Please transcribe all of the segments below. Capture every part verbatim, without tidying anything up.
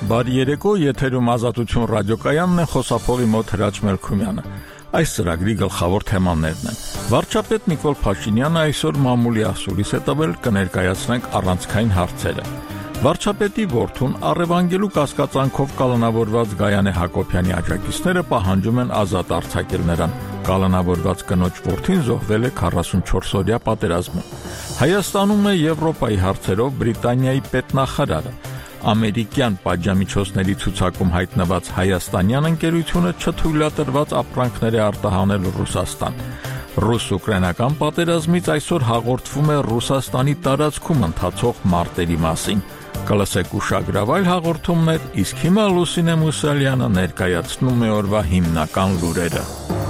Բարի երեկո, եթերում Ազատություն ռադիոկայանն է, խոսափողի մոտ Հրաչ Մելքումյանը։ Այս ծրագրի գլխավոր թեմաներն են։ Վարչապետ Նիկոլ Փաշինյանը այսօր մամուլի ասուլիս է տվել, կներկայացնենք առանցքային հարցերը։ Վարչապետի որդուն առևանգելու կասկածանքով կալանավորված Գայանե Հակոբյանի աջակիցները պահանջում են ազատ արձակել նրան։ Կալանավորված կնոջ որդին զոհվել է քառասունչորս օրյա պատերազմում։ Հայաստանում է Եվրոպայի հարցերով Բրիտանիայի պետնախարարը։ Ամերիկյան պատժամիջոցների ցուցակում հայտնված հայաստանյան ընկերությունը չթույլատրված ապրանքներ է արտահանել Ռուսաստան։ Ռուս-ուկրաինական պատերազմից այսօր հաղորդվում է Ռուսաստանի տարածքում ընթացող մարտերի մասին։ Կլսեք ուշագրավ այլ հաղորդումներ, իսկ հիմա Լուսինե Մուսալյանը ներկայացնում է օրվա հիմնական լուրերը։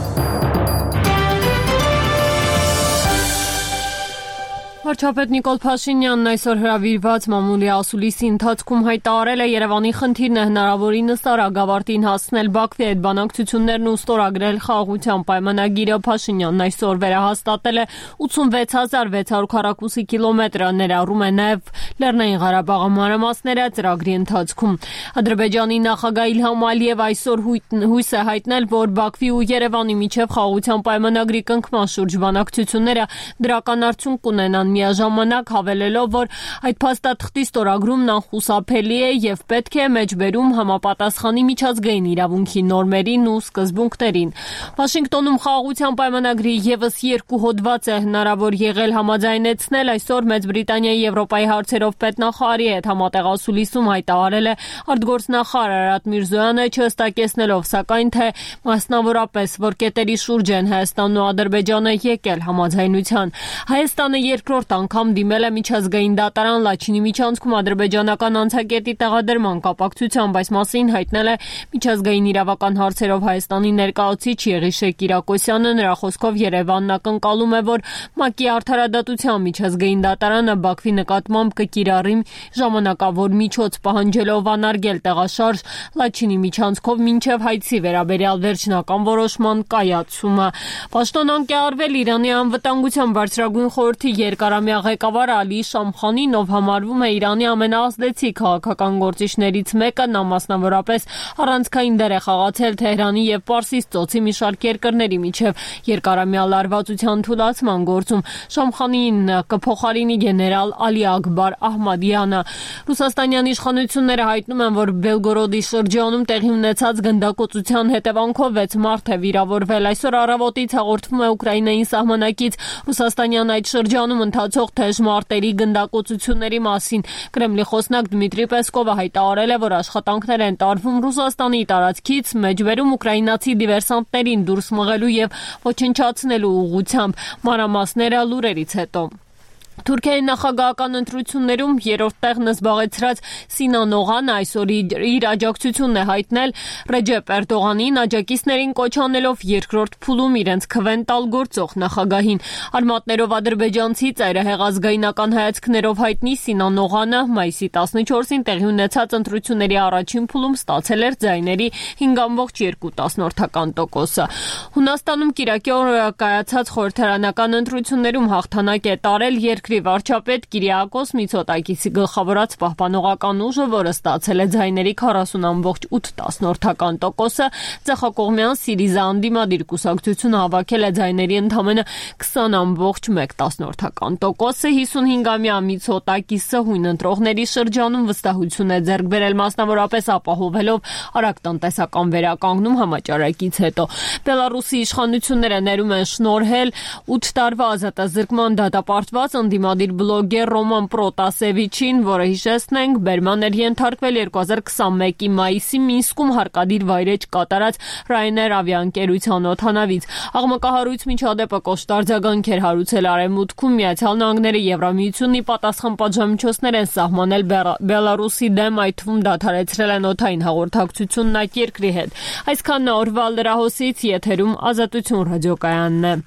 Վարչապետ Նիկոլ Փաշինյանն այսօր հրավիրված մամուլի ասուլիսի ընթացքում հայտարարել է Երևանի խնդիրն է հնարավորինս արագ ավարտին հասցնել Բաքվի հետ բանակցություններն ու ստորագրել խաղաղության պայմանագիրը։ Փաշինյանն այսօր վերահաստատել է ութսունվեց հազար վեց հարյուր քառակուսի կիլոմետրը, ներառում է նաև Լեռնային Ղարաբաղի մանրամասները ծրագրի ընթացքում։ Ադրբեջանի նախագահ Իլհամ Ալիև այսօր հույս է հայտնել, որ Բաքվի ու Երևանի միջև խաղաղության պայմանագրի կնքման շուրջ բանակցությունները դրական արդյունք կունենան, միաժամանակ հավելելով, որ այդ փաստաթղթի ստորագրումն անխուսափելի է եւ պետք է մեջբերում համապատասխանի միջազգային իրավունքի նորմերին ու սկզբունքներին։ Վաշինգտոնում խաղաղության պայմանագրի եւս երկու հոդված է հնարավոր եղել համաձայնեցնել, այսօր Մեծ Բրիտանիայի Եվրոպայի հարցերով պետնախարարի հետ համատեղ ասուլիսում հայտարարել է արտգործնախարար Արադ Միրզոյանը, չհստակեցնելով սակայն թե մասնավորապես որ կետերի շուրջ են Հայաստանն ու Ադրբեջանը եկել համաձայնության։ Հայաստանը երկրորդ անգամ դիմել է միջազգային դատարան Լաչինի միջանցքում ադրբեջանական անցակետի տեղադրման կապակցությամբ, այս մասին հայտնել է միջազգային իրավական հարցերով Հայաստանի ներկայացուցիչ Եղիշե Կիրակոսյանը։ Նրա խոսքով Երևանն ակնկալում է, որ ՄԱԿ-ի արդարադատության միջազգային դատարանը Բաքվի նկատմամբ կկիրառի ժամանակավոր միջոց, պահանջելով անարգել տեղաշարժ Լաչինի միջանցքով մինչև հայցի վերաբերյալ վերջնական որոշման կայացումը։ Պաշտոնանկ է արվել Իրանի անվտանգության բարձրագույն խորհրդի երկարամյա ղեկավար Ալի Շամխանին, ով համարվում է Իրանի ամենաազդեցիկ քաղաքական գործիչներից մեկը, նա մասնավորապես առանցքային դեր է խաղացել Թեհրանի եւ Պարսից ծոցի մի շարք երկրների միջև երկարամյա լարվածության թուլացման գործում։ Շամխանին կփոխարինի գեներալ Ալի Ակբար Ահմադյանը։ Ռուսաստանյան իշխանությունները հայտնում են, որ Բելգորոդի շրջանում տեղի ունեցած գնդակոծության հետևանքով վեց մարդ է վիրավորվել։ Այսօր առավոտից հաղորդվում է Ուկրաինայի սահմանակից Ռուսաստանյան այդ շրջանում ընթացող թեժ մարտերի գնդակոծությունների մասին։ Կրեմլի խոսնակ Դմիտրի Պեսկովը հայտարարել է, որ աշխատանքներ են տարվում Ռուսաստանի տարածքից մեջբերում ուկրաինացի դիվերսանտներին դուրս մղելու եւ ոչնչացնելու ուղղությամբ։ Մանրամասները լուրերից հետո։ Թուրքիայի նախագահական ընտրություններում երրորդ տեղն զբաղեցրած Սինան Օղանը այսօր իր աջակցությունն է հայտնել Ռեջեփ Էրդողանին, աջակիցներին կոչ անելով երկրորդ փուլում իրենց քվեն տալ գործող նախագահին։ Արմատներով ադրբեջանցի ծայրահեղ ազգայնական հայացքներով հայտնի Սինան Օղանը մայիսի տասնչորսին տեղի ունեցած ընտրությունների առաջին փուլում ստացել էր ձայների հինգ կόμμα երկու տոկոսը։ Հունաստանում կիրակի օրը կայացած խորհրդարանական ընտրություններում հաղթանակ է տարել երկրի վարչապետ Կիրիակոս Միցոտակիսի գլխավորած պահպանողական ուժը, որը ստացել է ձայների քառասուն կόμμα ութ տոկոսը, ցեղակողմյան Սիրիզա անդիմադիր կուսակցությունը հավաքել է ձայների ընդամենը քսան կόμμα մեկ տոկոսը, հիսունհինգամյա Միցոտակիսը հույն ընտրողների շրջանում վստահություն է ձեռք բերել, մասնավորապես ապահովելով արագ տնտեսական վերականգնում համաճարակից հետո։ Բելարուսի իշխանությունները ներում են շնորհել ութ տարվա ազատազրկման դատապարտված ընդդիմադիր բլոգեր Ռոման Պրոտասևիչին, որը հիշեցնենք բերման էր ենթարկվել երկու հազար քսանմեկի մայիսի Մինսկում հարկադիր վայրեջ կատարած Ryanair ավիաընկերության օդանավից։ Աղմկահարույց միջադեպը կոշտ արձագանքեր հարուցել Արևմուտքում, Միացյալ Նահանգները, Եվրամիությունն ի պատասխան պատժամիջոցներ են սահմանել Բելարուսի դեմ, այդ թվում դադարեցրել են օդային հաղորդակցությունն այդ երկրի հետ։ Այսքանն օրվա լրահոսից, եթերում Ազատություն ռադիոկայանն է։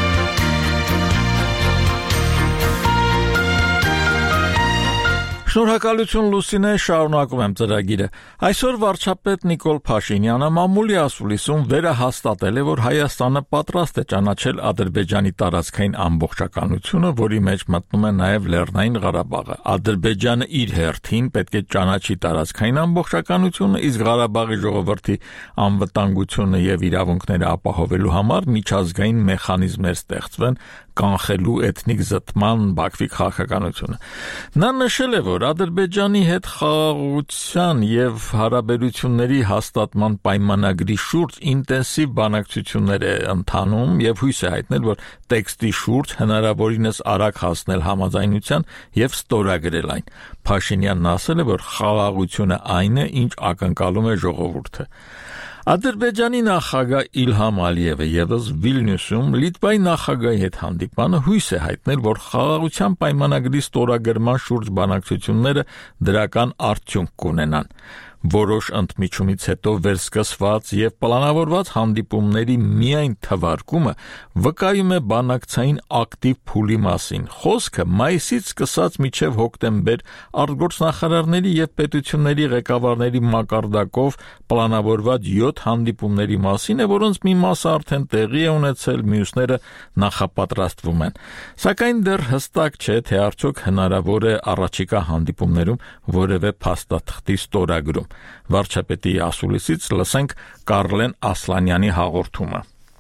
Շնորհակալ Շնորհակալություն Լուսինե, շարունակում եմ ծրագիրը։ Այսօր վարչապետ Նիկոլ Փաշինյանը մամուլի ասուլիսում վերահաստատել է, որ Հայաստանը պատրաստ է ճանաչել Ադրբեջանի տարածքային ամբողջականությունը, որի մեջ մտնում է նաև Լեռնային Ղարաբաղը։ Ադրբեջանը իր հերթին պետք է ճանաչի տարածքային ամբողջականությունը, իսկ Ղարաբաղի ժողովրդի անվտանգությունը եւ իրավունքները ապահովելու համար միջազգային մեխանիզմներ ստեղծվեն կանխելու էթնիկ զտման Բաքվի քաղաքականությունը։ Նա նշել է, որ Ադրբեջանի հետ խաղաղության եւ հարաբերությունների հաստատման պայմանագրի շուրջ ինտենսիվ բանակցություններ է ընթանում եւ հույս է հայտնել, որ տեքստի շուրջ հնարավորինս արագ հասնել համաձայնության եւ ստորագրել այն։ Փաշինյանն ասել է, որ խաղաղությունը այն է, ինչ ակնկալում է ժողովուրդը։ Ադրբեջանի նախագահ Իլհամ Ալիևը եւս Վիլնյուսում Լիտվայի նախագահի հետ հանդիպանը հույս է հայտնել, որ խաղաղության պայմանագրի ստորագրման շուրջ բանակցությունները դրական արդյունք կունենան։ Որոշ ընդմիջումից հետո վերսկսված եւ պլանավորված հանդիպումների միայն թվարկումը վկայում է բանակցային ակտիվ փուլի մասին։ Խոսքը մայիսից սկսած մինչև հոկտեմբեր արտգործնախարարների եւ պետությունների ղեկավարների մակարդակով պլանավորված յոթ հանդիպումների մասին է, որոնց մի մասը արդեն տեղի է ունեցել, մյուսները նախապատրաստվում են։ Սակայն դեռ հստակ չէ, թե արդյոք հնարավոր է առաջիկա հանդիպումներում որևէ փաստաթղթի ստորագրում։ Վարչապետի ասուլիսից լսենք Կարլեն Ասլանյանի հաղորդումը։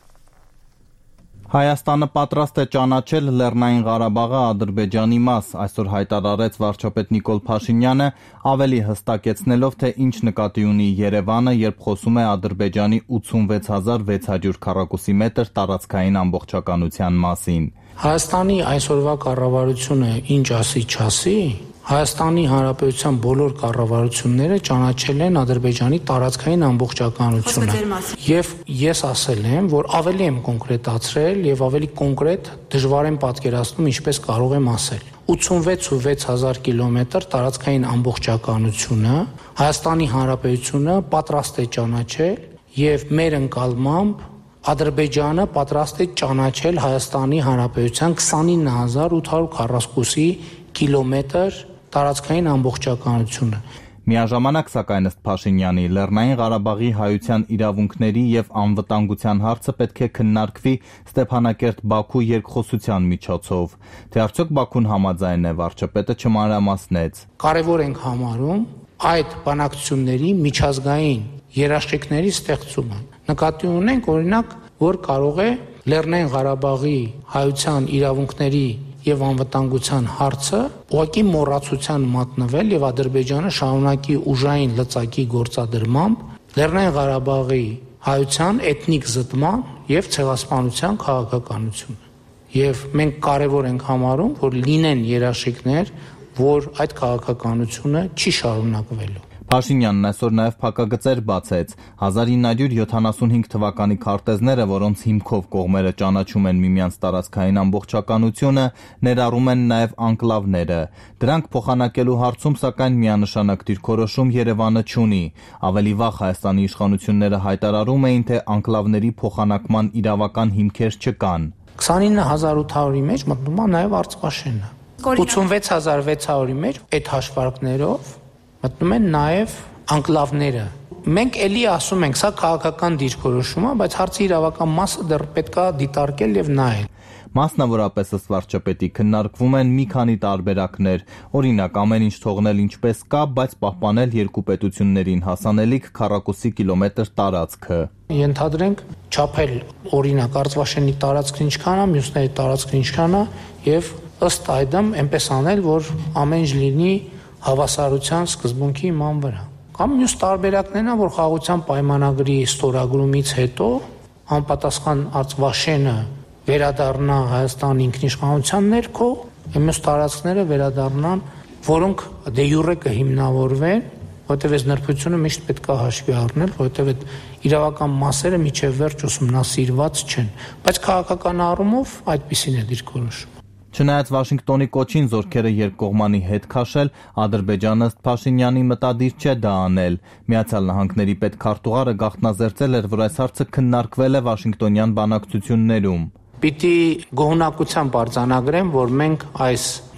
Հայաստանը պատրաստ է ճանաչել Լեռնային Ղարաբաղը Ադրբեջանի մաս, այսօր հայտարարեց վարչապետ Նիկոլ Փաշինյանը, ավելի հստակեցնելով, թե ինչ նկատի ունի Երևանը, երբ խոսում է Ադրբեջանի ութսունվեց հազար վեց հարյուր քառակուսի մետր տարածքային ամբողջականության մասին։ Հայաստանի այսօրվա կառավարությունը ինչ ասի չասի, Հայաստանի Հանրապետության բոլոր կառավարությունները ճանաչել են Ադրբեջանի տարածքային ամբողջականությունը։ Եվ ես ասել եմ, որ ավելի եմ կոնկրետացրել եւ ավելի կոնկրետ դժվար եմ պատկերացնում ինչպես կարող եմ ասել։ ութսունվեց ու վեց հազար կիլոմետր տարածքային ամբողջականությունը Հայաստանի Հանրապետությունը պատրաստ է ճանաչել եւ մեր ընկալմամբ Ադրբեջանը պատրաստ է ճանաչել Հայաստանի Հանրապետության քսանինը հազար ութ հարյուր քառասկուսի կիլոմետր տարածքային ամբողջականությունը։ Միաժամանակ, սակայն ըստ Փաշինյանի, Լեռնային Ղարաբաղի հայության իրավունքների եւ անվտանգության հարցը պետք է քննարկվի Ստեփանակերտ-Բաքու երկխոսության միջոցով։ Թե արդյոք Բաքուն համաձայն է, վարչապետը չմանրամասնեց։ Կարևոր ենք համարում այդ բանակցությունների միջազգային երաշխիքների ստեղծումը։ Նկատի ունենք, օրինակ, որ կարող է Լեռնային Ղարաբաղի հայության իրավունքների եւ անվտանգության հարցը ուղղակի մոռացության մատնվել եւ Ադրբեջանը շարունակի ուժային լծակի գործադրմամբ Լեռնային Ղարաբաղի հայության էթնիկ զտման եւ ցեղասպանության քաղաքականությունը։ Եվ մենք կարևոր ենք համարում, որ լինեն երաշխիքներ, որ այդ քաղաքականությունը չի շարունակվելու։ Փաշինյանն այսօր նաև փակագծեր բացեց հազար ինը հարյուր յոթանասունհինգ թվականի քարտեզները, որոնց հիմքով կողմերը ճանաչում են միմյանց տարածքային ամբողջականությունը, ներառում են նաև անկլավները։ Դրանք փոխանակելու հարցում, սակայն, միանշանակ դիրքորոշում Երևանը չունի։ Ավելի վաղ Հայաստանի իշխանությունները հայտարարում էին, թե անկլավների փոխանակման իրավական հիմքեր չկան։ քսանինը հազար ութ հարյուրի մեջ մտնում է նաև Արցախաշենը։ ութսունվեց հազար վեց հարյուրի մեջ այդ հաշվարկներով մտնում են նաև անկլավները։ Մենք էլի ասում ենք, սա քաղաքական դիրքորոշում է, բայց հարցի իրավական մասը դեռ պետքա դիտարկել եւ նայել։ Մասնավորապես ըստ վարչապետի քննարկվում են մի քանի տարբերակներ, օրինակ ամեն ինչ թողնել ինչպես կա, բայց պահպանել երկու պետություններին հասանելիք քառակուսի կիլոմետր տարածքը։ Ենթադրենք չափել օրինակ Արցախաշենի տարածքն ինչքան է, մյուսների տարածքն ինչքան է եւ ըստ այդմ այնպես անել, որ ամեն ինչ լինի հավասարության սկզբունքի իման վրա։ Կամ մյուս տարբերակներն են, որ խաղաղության պայմանագրի ստորագրումից հետո անպատասխան Արցախաշենը վերադառնա Հայաստան ինքնիշխանության ներքո, մյուս տարածքները վերադառնան, որոնք դե յուրե կհիմնավորվեն, որտեղ այս նրբությունը միշտ պետք է հաշվի առնել, որտեղ այդ իրավական մասերը միջև վերջ ուսումնասիրված չեն, բայց քաղաքական առումով այդպիսին է դիրքորոշում։ Չնայած Վաշինգտոնի կոչին զորքերը երկկողմանի հետ քաշել, Ադրբեջանը ըստ Փաշինյանի մտադիր չէ դա անել։ Միացյալ Նահանգների պետքարտուղարը գաղտնազերծել էր, որ այս հարցը քննարկվել է Վաշինգտոնյան բանակցություններում։ Պիտի գոհունակությամբ արձանագրեմ, որ մենք այս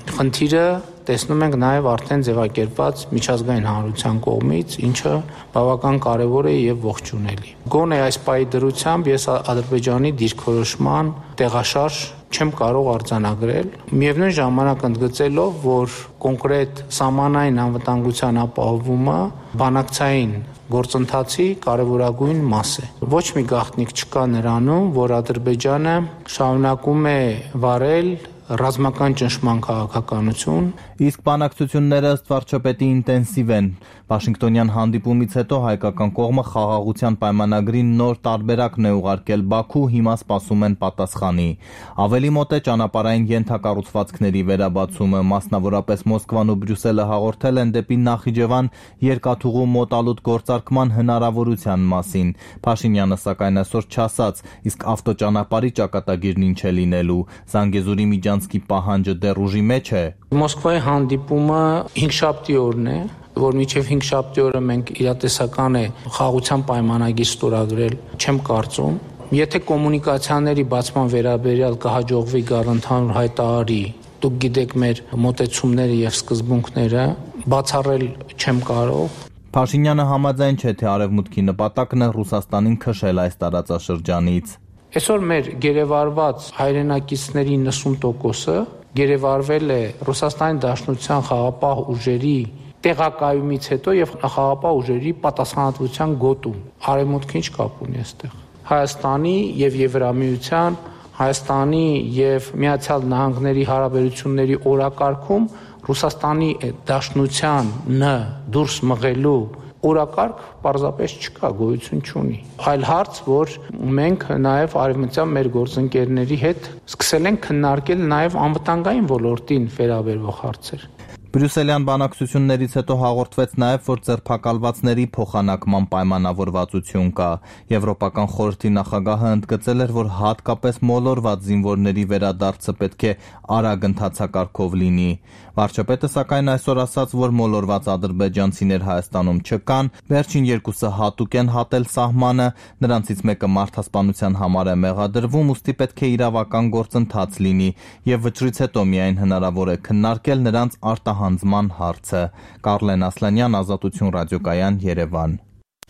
խնդիրը տեսնում ենք նաև արդեն ձևակերպված միջազգային հանրության կողմից, ինչը բավական կարևոր է եւ ողջունելի։ Գոնե այս պայի դրությամբ ես Ադրբեջանի դիրքորոշման տեղաշարժ չեմ կարող արձանագրել, միևնույն ժամանակ ընդգծելով, որ կոնկրետ սահմանային անվտանգության ապահովումը բանակցային գործընթացի կարևորագույն մաս է։ Ոչ մի գաղտնիք չկա նրանում, որ Ադրբեջանը շարունակում է վարել ռազմական ճնշման քաղաքականություն, իսկ բանակցությունները ըստ վարչապետի ինտենսիվ են։ Վաշինգտոնյան հանդիպումից հետո հայկական կողմը խաղաղության պայմանագրի նոր տարբերակն է ուղարկել Բաքու, հիմա սպասում են պատասխանի։ Ավելի մոտ է ճանապարհային ենթակառուցվածքների վերաբացումը, մասնավորապես Մոսկվան ու Բրյուսելը հաղորդել են դեպի Նախիջևան երկաթուղու մոտալուտ գործարկման հնարավորության մասին։ Փաշինյանը սակայն այսօր չասաց, իսկ ավտոճանապարհի ճակատագիրն ինչ է լինելու։ Զանգեզուրի միջանցքի պահանջը դեռ ուժի մեջ է։ Մոսկվայի հանդիպումը հինգշաբթի օրն է, որ մինչև հինգշաբթի օրը մենք իրատեսական է խաղաղության պայմանագիր ստորագրել, չեմ կարծում։ Եթե կոմունիկացիաների բացման վերաբերյալ կհաջողվի գալ ընդհանուր հայտարարի, դուք գիտեք մեր մոտեցումները եւ սկզբունքները, բացառել չեմ կարող։ Փաշինյանը համաձայն չէ, թե Արևմուտքի նպատակն է Ռուսաստանին քշել այս տարածաշրջանից։ Այսօր մեր գերեվարված հայրենակիցների նվսուն տոկոսը գերեվարվել է Ռուսաստանի Դաշնության խաղապահ ուժերի տեղակայումից հետո եւ խաղապահ ուժերի պատասխանատվության գոտում։ Արևմուտքը ինչ կապ ունի այստեղ։ Հայաստանի եւ Եվրամիության, Հայաստանի եւ Միացյալ Նահանգների հարաբերությունների օրակարգում Ռուսաստանի Դաշնության ն դուրս մղելու օրակարգ պարզապես չկա, գոյություն չունի։ Այլ հարց, որ մենք նաև արևմտյան մեր գործընկերների հետ սկսել ենք քննարկել նաև անվտանգային ոլորտին վերաբերող հարցեր։ Բրյուսելյան բանակցություններից հետո հաղորդվեց նաև, որ ձերբակալվածների փոխանակման պայմանավորվածություն կա։ Եվրոպական խորհրդի նախագահը ընդգծել էր, որ հատկապես մոլորված զինվորների վերադարձը պետք է արագ ընթացակարգով լինի։ Վարչապետը սակայն այսօր ասաց, որ մոլորված ադրբեջանցիներ Հայաստանում չկան, վերջին երկուսը հատուկ են հատել սահմանը, նրանցից մեկը մարդասպանության համար է մեղադրվում, ուստի պետք է իրավական գործընթաց լինի եւ վճռից հետո միայն հնարավոր է քննարկել նրանց արտահանձման հարցը։ Կարլեն Ասլանյան, Ազատություն ռադիոկայան, Երևան։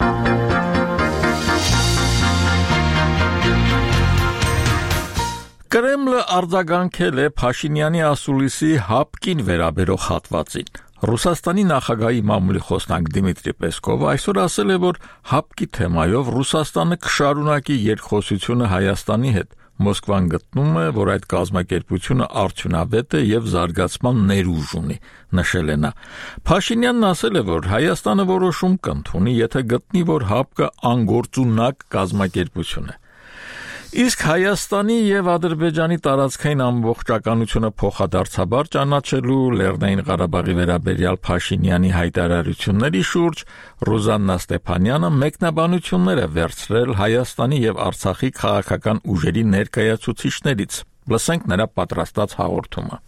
Կրեմլը արձագանքել է Փաշինյանի ասուլիսի հապկին վերաբերող հատվածին։ Ռուսաստանի նախագահի մամուլի խոսնակ Դիմիտրի Պեսկովը այսօր ասել է, որ հապկի թեմայով Ռուսաստանը կշարունակի երկխոսությունը Հայաստանի հետ։ Մոսկվան գտնում է, որ այդ կազմակերպությունը արդյունավետ է եւ զարգացման ներուժ ունի, նշել է նա։ Փաշինյանն ասել է, որ Հայաստանը որոշում կընդունի, եթե գտնի, որ հապկը անգործունակ կազմակերպություն է։ Իսկ Հայաստանի եւ Ադրբեջանի տարածքային ամբողջականությունը փոխադարձաբար ճանաչելու Լեռնային Ղարաբաղի վերաբերյալ Փաշինյանի հայտարարությունների շուրջ Ռոզաննա Ստեփանյանը մեկնաբանություններ է վերցրել Հայաստանի եւ Արցախի քաղաքական ուժերի ներկայացուցիչներից։ Լսենք նրա պատրաստած հաղորդումը։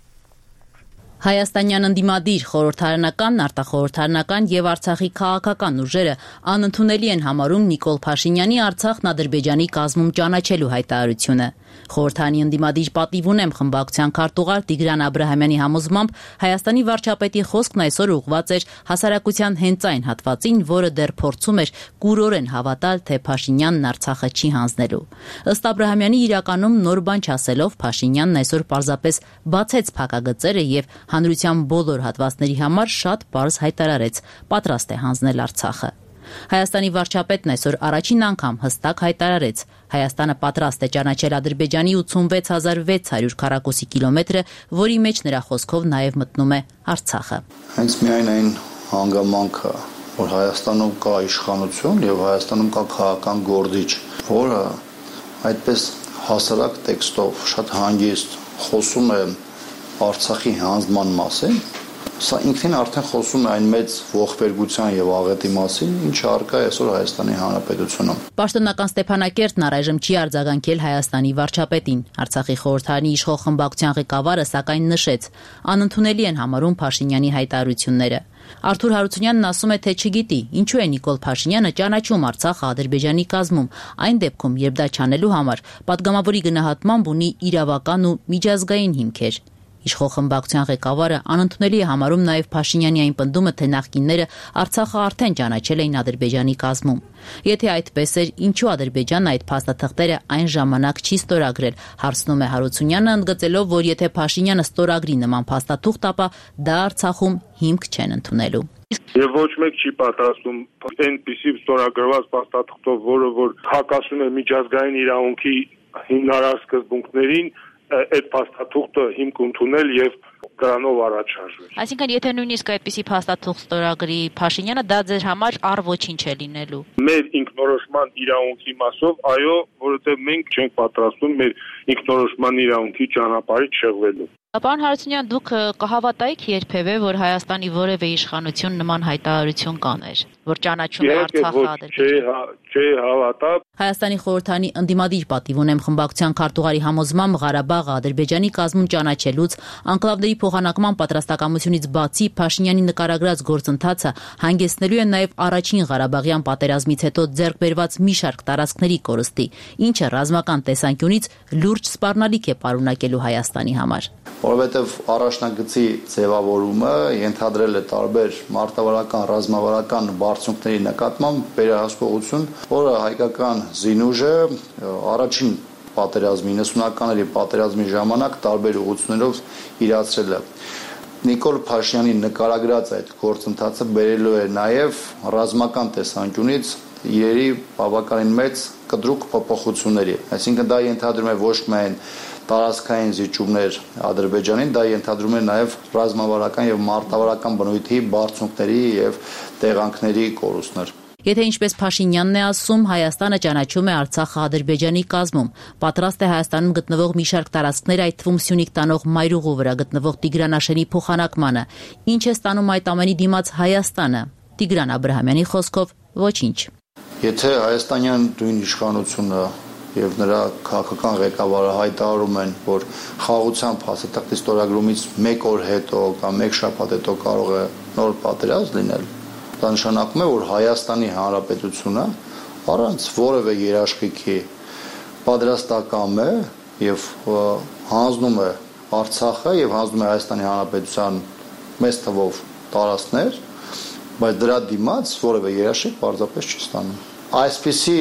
Հայաստանյան ընդդիմադիր խորհրդարանական, արտախորհրդարանական եւ Արցախի քաղաքական ուժերը անընդունելի են համարում Նիկոլ Փաշինյանի Արցախն Ադրբեջանի կազմում ճանաչելու հայտարարությունը։ Խորհրդարանի ընդդիմադիր պատիվ ունեմ խմբակցության քարտուղար Տիգրան Աբրահամյանի համոզմամբ Հայաստանի վարչապետի խոսքն այսօր ուղղված էր հասարակության հենց այն հատվածին, որը դեռ փորձում էր կուրորեն հավատալ, թե Փաշինյանն Արցախը չի հանձնելու։ Ըստ Աբրահամյանի իրականում նոր բան չասելով Փաշինյանն այսօր պարզապես բացեց փակագծերը եւ հանրության բոլոր հատվածների համար շատ պարզ հայտարարեց, պատրաստ է հանձնել Արցախը։ Հայաստանի վարչապետն այսօր առաջին անգամ հստակ հայտարարեց. Հայաստանը պատրաստ է ճանաչել Ադրբեջանի ութսունվեց հազար վեց հարյուր քառակուսի կիլոմետրը, որի մեջ նրա խոսքով նաև մտնում է Արցախը։ Հենց միայն այն հանգամանքը, որ Հայաստանում կա իշխանություն եւ Հայաստանում կա քաղաքական գործիչ, որը այդպես հասարակ տեքստով շատ հանգիստ խոսում է Արցախի հանձնման մասին, սա ինքնին արդեն խոսում է այն մեծ ողբերգության եւ աղետի մասին, ինչը առկա է այսօր Հայաստանի Հանրապետությունում։ Պաշտոնական Ստեփանակերտն առայժմ չի արձագանքել Հայաստանի վարչապետին։ Արցախի խորհրդարանի իշխող խմբակցության ղեկավարը սակայն նշեց. անընդունելի են համարում Փաշինյանի հայտարարությունները։ Արթուր Հարությունյանն ասում է, թե չգիտի, ինչու է Նիկոլ Փաշինյանը ճանաչում Արցախը Ադրբեջանի կազմում, այն դեպքում, երբ դա չանելու համար պատգամավորի գնահատմամբ ունի իրավական ու միջազգային հիմքեր։ Իշխող խմբակցության ղեկավարը անընդունելի է համարում նաև Փաշինյանի այն պնդումը, թե նախկինները Արցախը արդեն ճանաչել էին Ադրբեջանի կազմում։ Եթե այդպես էր, ինչու Ադրբեջանն այդ փաստաթղթերը այն ժամանակ չի ստորագրել, հարցնում է Հարությունյանը, ընդգծելով, որ եթե Փաշինյանը ստորագրի նման փաստաթուղթ, ապա դա Արցախում հիմք չեն ընդունելու։ Եվ ոչ մեկ չի պատրաստում այնպիսի ստորագրված փաստաթղթով, որը որ հակասում է միջազգային իրավունքի հիմնարար սկզբունքներին, այդ փաստաթուղթը հիմք ընդունել եւ դրանով առաջ շարժվել։ Այսինքն, եթե նույնիսկ այդպիսի փաստաթուղթ ստորագրի Փաշինյանը, դա ձեր համար առ ոչինչ է լինելու։ Մեր ինքնորոշման իրավունքի մասով, այո, որովհետեւ մենք չենք պատրաստվում մեր ինքնորոշման իրավունքի ճանապարհից շեղվելու։ Պարոն Հարությունյան, դուք կհավատայիք երբևէ, որ Հայաստանի որևէ իշխանություն նման հայտարարություն կաներ, որ ճանաչում է Արցախը Ադրբեջանը։ Չէ, հավատա։ Հայաստանի խորհրդանի ընդդիմադիր պատիվ ունեմ խմբակցության քարտուղարի համոզմամբ Ղարաբաղը Ադրբեջանի կազմում ճանաչելուց, անկլավների փոխանակման պատրաստակամությունից բացի Փաշինյանի նկարագրած գործընթացը հանգեցնելու է նաև առաջին Ղարաբաղյան պատերազմից հետո ձեռք բերված մի շարք տարածքների կորստի, ինչը ռազմական տեսանկյունից լուրջ սպառնալիք է պարունակելու Հայաստանի համար։ Որովհետև առաջնագծի ձևավորումը ենթադրել է տարբեր մարտավարական, ռազմավարական բարձունքների նկատմամբ վերահսկողություն, որը հայկական զինուժը առաջին պատերազմի, իննսունականների պատերազմի ժամանակ տարբեր ուղղություններով իրացրել է։ Նիկոլ Փաշինյանի նկարագրած այդ գործընթացը բերելու է նաև ռազմական տեսանկյունից իրերի բավականին մեծ կտրուկ փոփոխությունների։ Այսինքն դա ենթադրում է ոչ միայն տարածքային զիջումներ Ադրբեջանին, դա ենթադրում է նաև ռազմավարական եւ մարտավարական բնույթի բարձունքների եւ տեղանքների կորուստներ։ Եթե ինչպես Փաշինյանն է ասում, Հայաստանը ճանաչում է Արցախը Ադրբեջանի կազմում, պատրաստ է Հայաստանում գտնվող մի շարք տարածքներ, այդ թվում Սյունիք տանող Մայրուղու վրա գտնվող Տիգրանաշենի փոխանակմանը, ինչ է ստանում այդ ամենի դիմաց Հայաստանը։ Տիգրան Աբրահամյանի խոսքով ոչինչ։ Եթե հայաստանյան դույն իշխանությունը եւ նրա քաղաքական ղեկավարը հայտարարում են, որ խաղաղության փաստաթղթի ստորագրումից մեկ օր հետո կամ մեկ շաբաթ հետո կարող է նոր պատերազմ լինել, դա նշանակում է, որ Հայաստանի Հանրապետությունը առանց որևէ երաշխիքի պատրաստակամ է եւ հանձնում է Արցախը եւ հանձնում է Հայաստանի Հանրապետության մեծ թվով տարածքներ, բայց դրա դիմաց որևէ երաշխիք պարզապես չի ստանում։ Այսպիսի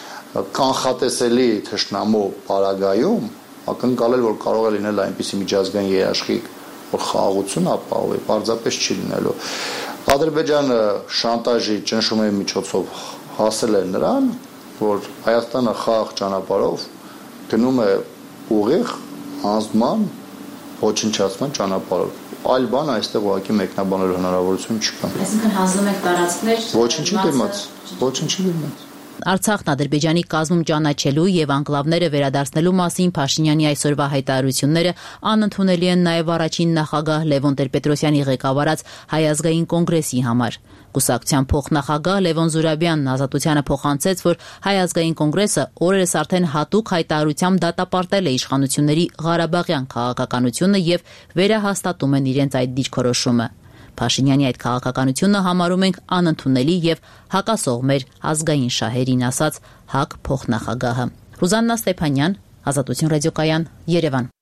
կանխատեսելի թշնամու պարագայում ակնկալել, որ կարող է լինել այնպիսի միջազգային երաշխիք, որ խաղաղություն ապահովի, պարզապես չի լինելու։ Ադրբեջանը շանտաժի ճնշումների միջոցով հասել է նրան, որ Հայաստանը խաղաղ ճանապարհով գնում է ուղիղ հանձնման, ոչնչացման ճանապարհով։ Այլ բան այստեղ ուղղակի մեկնաբանելու հնարավորություն չկա։ Այսինքն հանձնում եք տարածքներ, ոչինչի դիմաց, ոչինչի դիմաց։ Արցախն Ադրբեջանի կազմում ճանաչելու եւ անկլավները վերադարձնելու մասին Փաշինյանի այսօրվա հայտարարությունները անընդունելի են նաեւ առաջին նախագահ Լևոն Տեր-Պետրոսյանի ղեկավարած Հայ ազգային կոնգրեսի համար։ Կուսակցության փոխնախագահ Լևոն Զուրաբյանն Ազատությանը փոխանցեց, որ Հայ ազգային կոնգրեսը օրերս արդեն հատուկ հայտարարությամբ դատապարտել է իշխանությունների Ղարաբաղյան քաղաքականությունը եւ վերահաստատում են իրենց այդ դիրքորոշումը։ Փաշինյանի այդ քաղաքականությունը համարում ենք անընդունելի եւ հակասող մեր ազգային շահերին, ասաց ՀԱԿ փոխնախագահը։ Ռուզաննա Ստեփանյան, Ազատություն ռադիոկայան, Երևան։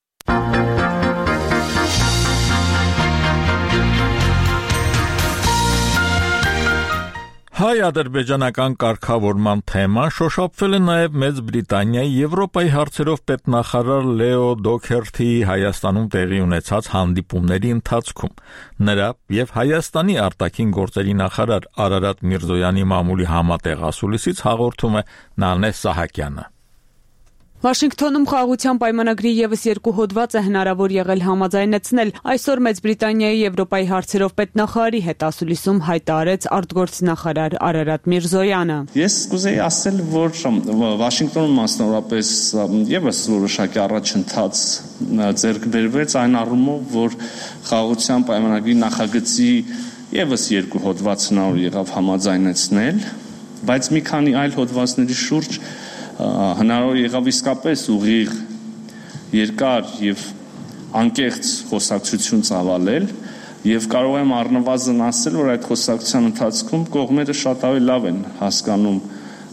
Հայ-ադրբեջանական կարգավորման թեման շոշափվել է նաև Մեծ Բրիտանիայի Եվրոպայի հարցերով պետնախարար Լեո Դոքերթիի Հայաստանում տեղի ունեցած հանդիպումների ընթացքում։ Նրա եւ Հայաստանի արտաքին գործերի նախարար Արարատ Միրզոյանի մամուլի համատեղ ասուլիսից հաղորդում է Նանե Սահակյանը։ Վաշինգտոնում խաղաղության պայմանագրի ևս երկու հոդված է հնարավոր եղել համաձայնեցնել։ Այսօր Մեծ Բրիտանիայի Եվրոպայի հարցերով պետնախարարի հետ ասուլիսում հայտարարեց արտգործնախարար Արարատ Միրզոյանը։ Ես կուզեի ասել, որ Վաշինգտոնում մասնավորապես ևս որոշակի առաջընթաց ձեռք բերվեց այն առումով, որ խաղաղության պայմանագրի նախագծի ևս երկու հոդված հնարավոր եղավ համաձայնեցնել, բայց մի քանի այլ հոդվածների շուրջ հնարավոր եղավ իսկապես ուղիղ երկար եւ անկեղծ խոսակցություն ծավալել եւ կարող եմ առնվազն ասել, որ այդ խոսակցության ընթացքում կողմերը շատ ավելի լավ են հասկանում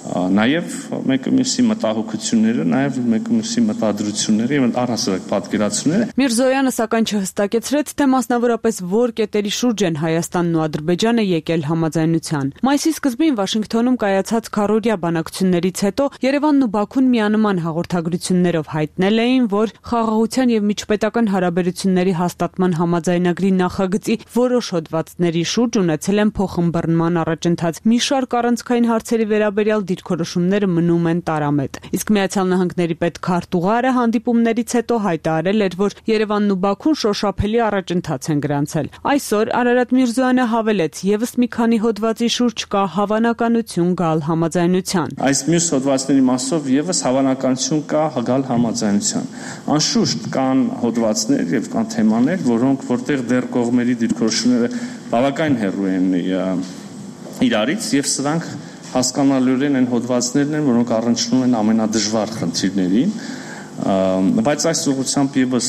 Նաև մեկը մյուսի մտահոգությունները, նաև մեկը մյուսի մտադրությունները եւ առհասարակ պատկերացումները։ Միրզոյանը սակայն չհստակեցրեց, թե մասնավորապես որ կետերի շուրջ են Հայաստանն ու Ադրբեջանը եկել համաձայնության։ Մայիսի սկզբին Վաշինգտոնում կայացած քառօրյա բանակցություններից հետո Երևանն ու Բաքուն միանման հաղորդագրություններով հայտնել էին, որ խաղաղության եւ միջպետական հարաբերությունների հաստատման համաձայնագրի նախագծի որոշ հոդվածների շուրջ ունեցել են փոխըմբռնման առաջընթաց։ Մի շարք առանցքային հարցերի վերաբերյալ դիրքորոշումները մնում են տարամետ։ Իսկ Միացյալ Նահանգների պետքարտուղարը հանդիպումներից հետո հայտարարել էր, որ Երևանն ու Բաքուն շոշափելի առաջընթաց են գրանցել։ Այսօր Արարատ Միրզոյանը հավելեց, եւս մի քանի հոդվածի շուրջ կա հավանականություն գալ համաձայնության։ Այս մյուս հոդվածների մասով եւս հավանականություն կա գալ համաձայնության։ Անշուշտ կան հոդվածներ եւ կան թեմաներ, որոնք որտեղ դեռ կողմերի դիրքորոշումները բավական հեռու են իրարից եւ սրանք հասկանալիորեն են հոդվածներն են, որոնք առնչվում են ամենադժվար խնդիրներին, բայց այս ուղղությամբ եւս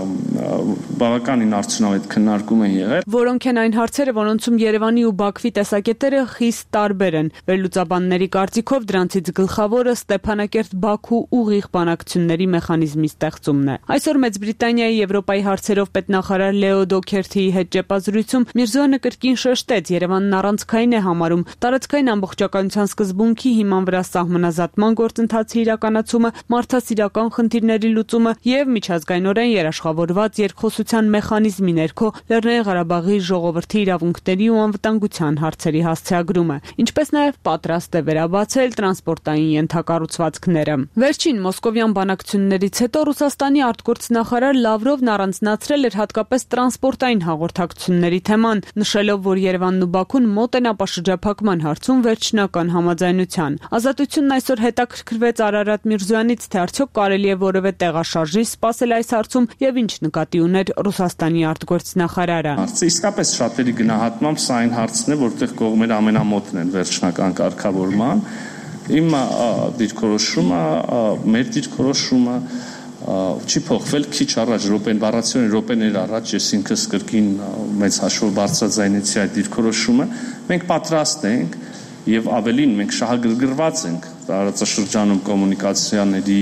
բավականին արդյունավետ քննարկում են եղել, որոնք են այն հարցերը, որոնցում Երևանի ու Բաքվի տեսակետերը խիստ տարբեր են։ Վերլուծաբանների կարծիքով դրանցից գլխավորը Ստեփանակերտ-Բաքու ուղիղ բանակցությունների մեխանիզմի ստեղծումն է։ Այսօր Մեծ Բրիտանիայի Եվրոպայի հարցերով պետնախարար Լեո Դոքերթիի հետ ճեպազրույցում Միրզոյանը կրկին շեշտեց, Երևանն առանցքային է համարում տարածքային ամբողջականության սկզբունքի հիման վրա սահմանազատման գործընթացի իրականացումը, մարդասիրական խնդիրների լուծումը եւ միջազգայինորեն երաշխավորված երկխոսության մեխանիզմի ներքո Լեռնային Ղարաբաղի ժողովրդի իրավունքների ու անվտանգության հարցերի հասցեագրումը, ինչպես նաեւ պատրաստ է վերաբացել տրանսպորտային ենթակառուցվածքները։ Վերջին մոսկովյան բանակցություններից հետո Ռուսաստանի արտգործնախարար Լավրովն առանձնացրել էր հատկապես տրանսպորտային հաղորդակցությունների թեման, նշելով, որ Երևանն ու Բաքուն մոտ են ապաշրջափակման հարցում վերջնական համաձայնության։ Ազատությունն այսօր հետաքրքրվեց Արարատ Միրզոյանից, թե արդյոք կարելի է որևէ տեղաշարժի սպասել այս հարցում եւ ինչ նկատի ուներ Ռուսաստանի արտգործնախարարը։ Հարցը իսկապես շատերի գնահատմամբ սա այն հարցն է, որտեղ կողմերը ամենամոտն են վերջնական կարգավորման։ Իմ դիրքորոշումը, մեր դիրքորոշումը չի փոխվել քիչ առաջ րոպեն բառացիոն րոպեներ առաջ ես ինքս կրկին մեծ հաշվով բարձրաձայնեցի այդ դիրքորոշումը։ Մենք պատրաստ ենք եւ ավելին մենք շահագրգռված ենք տարածաշրջանում կոմունիկացիաների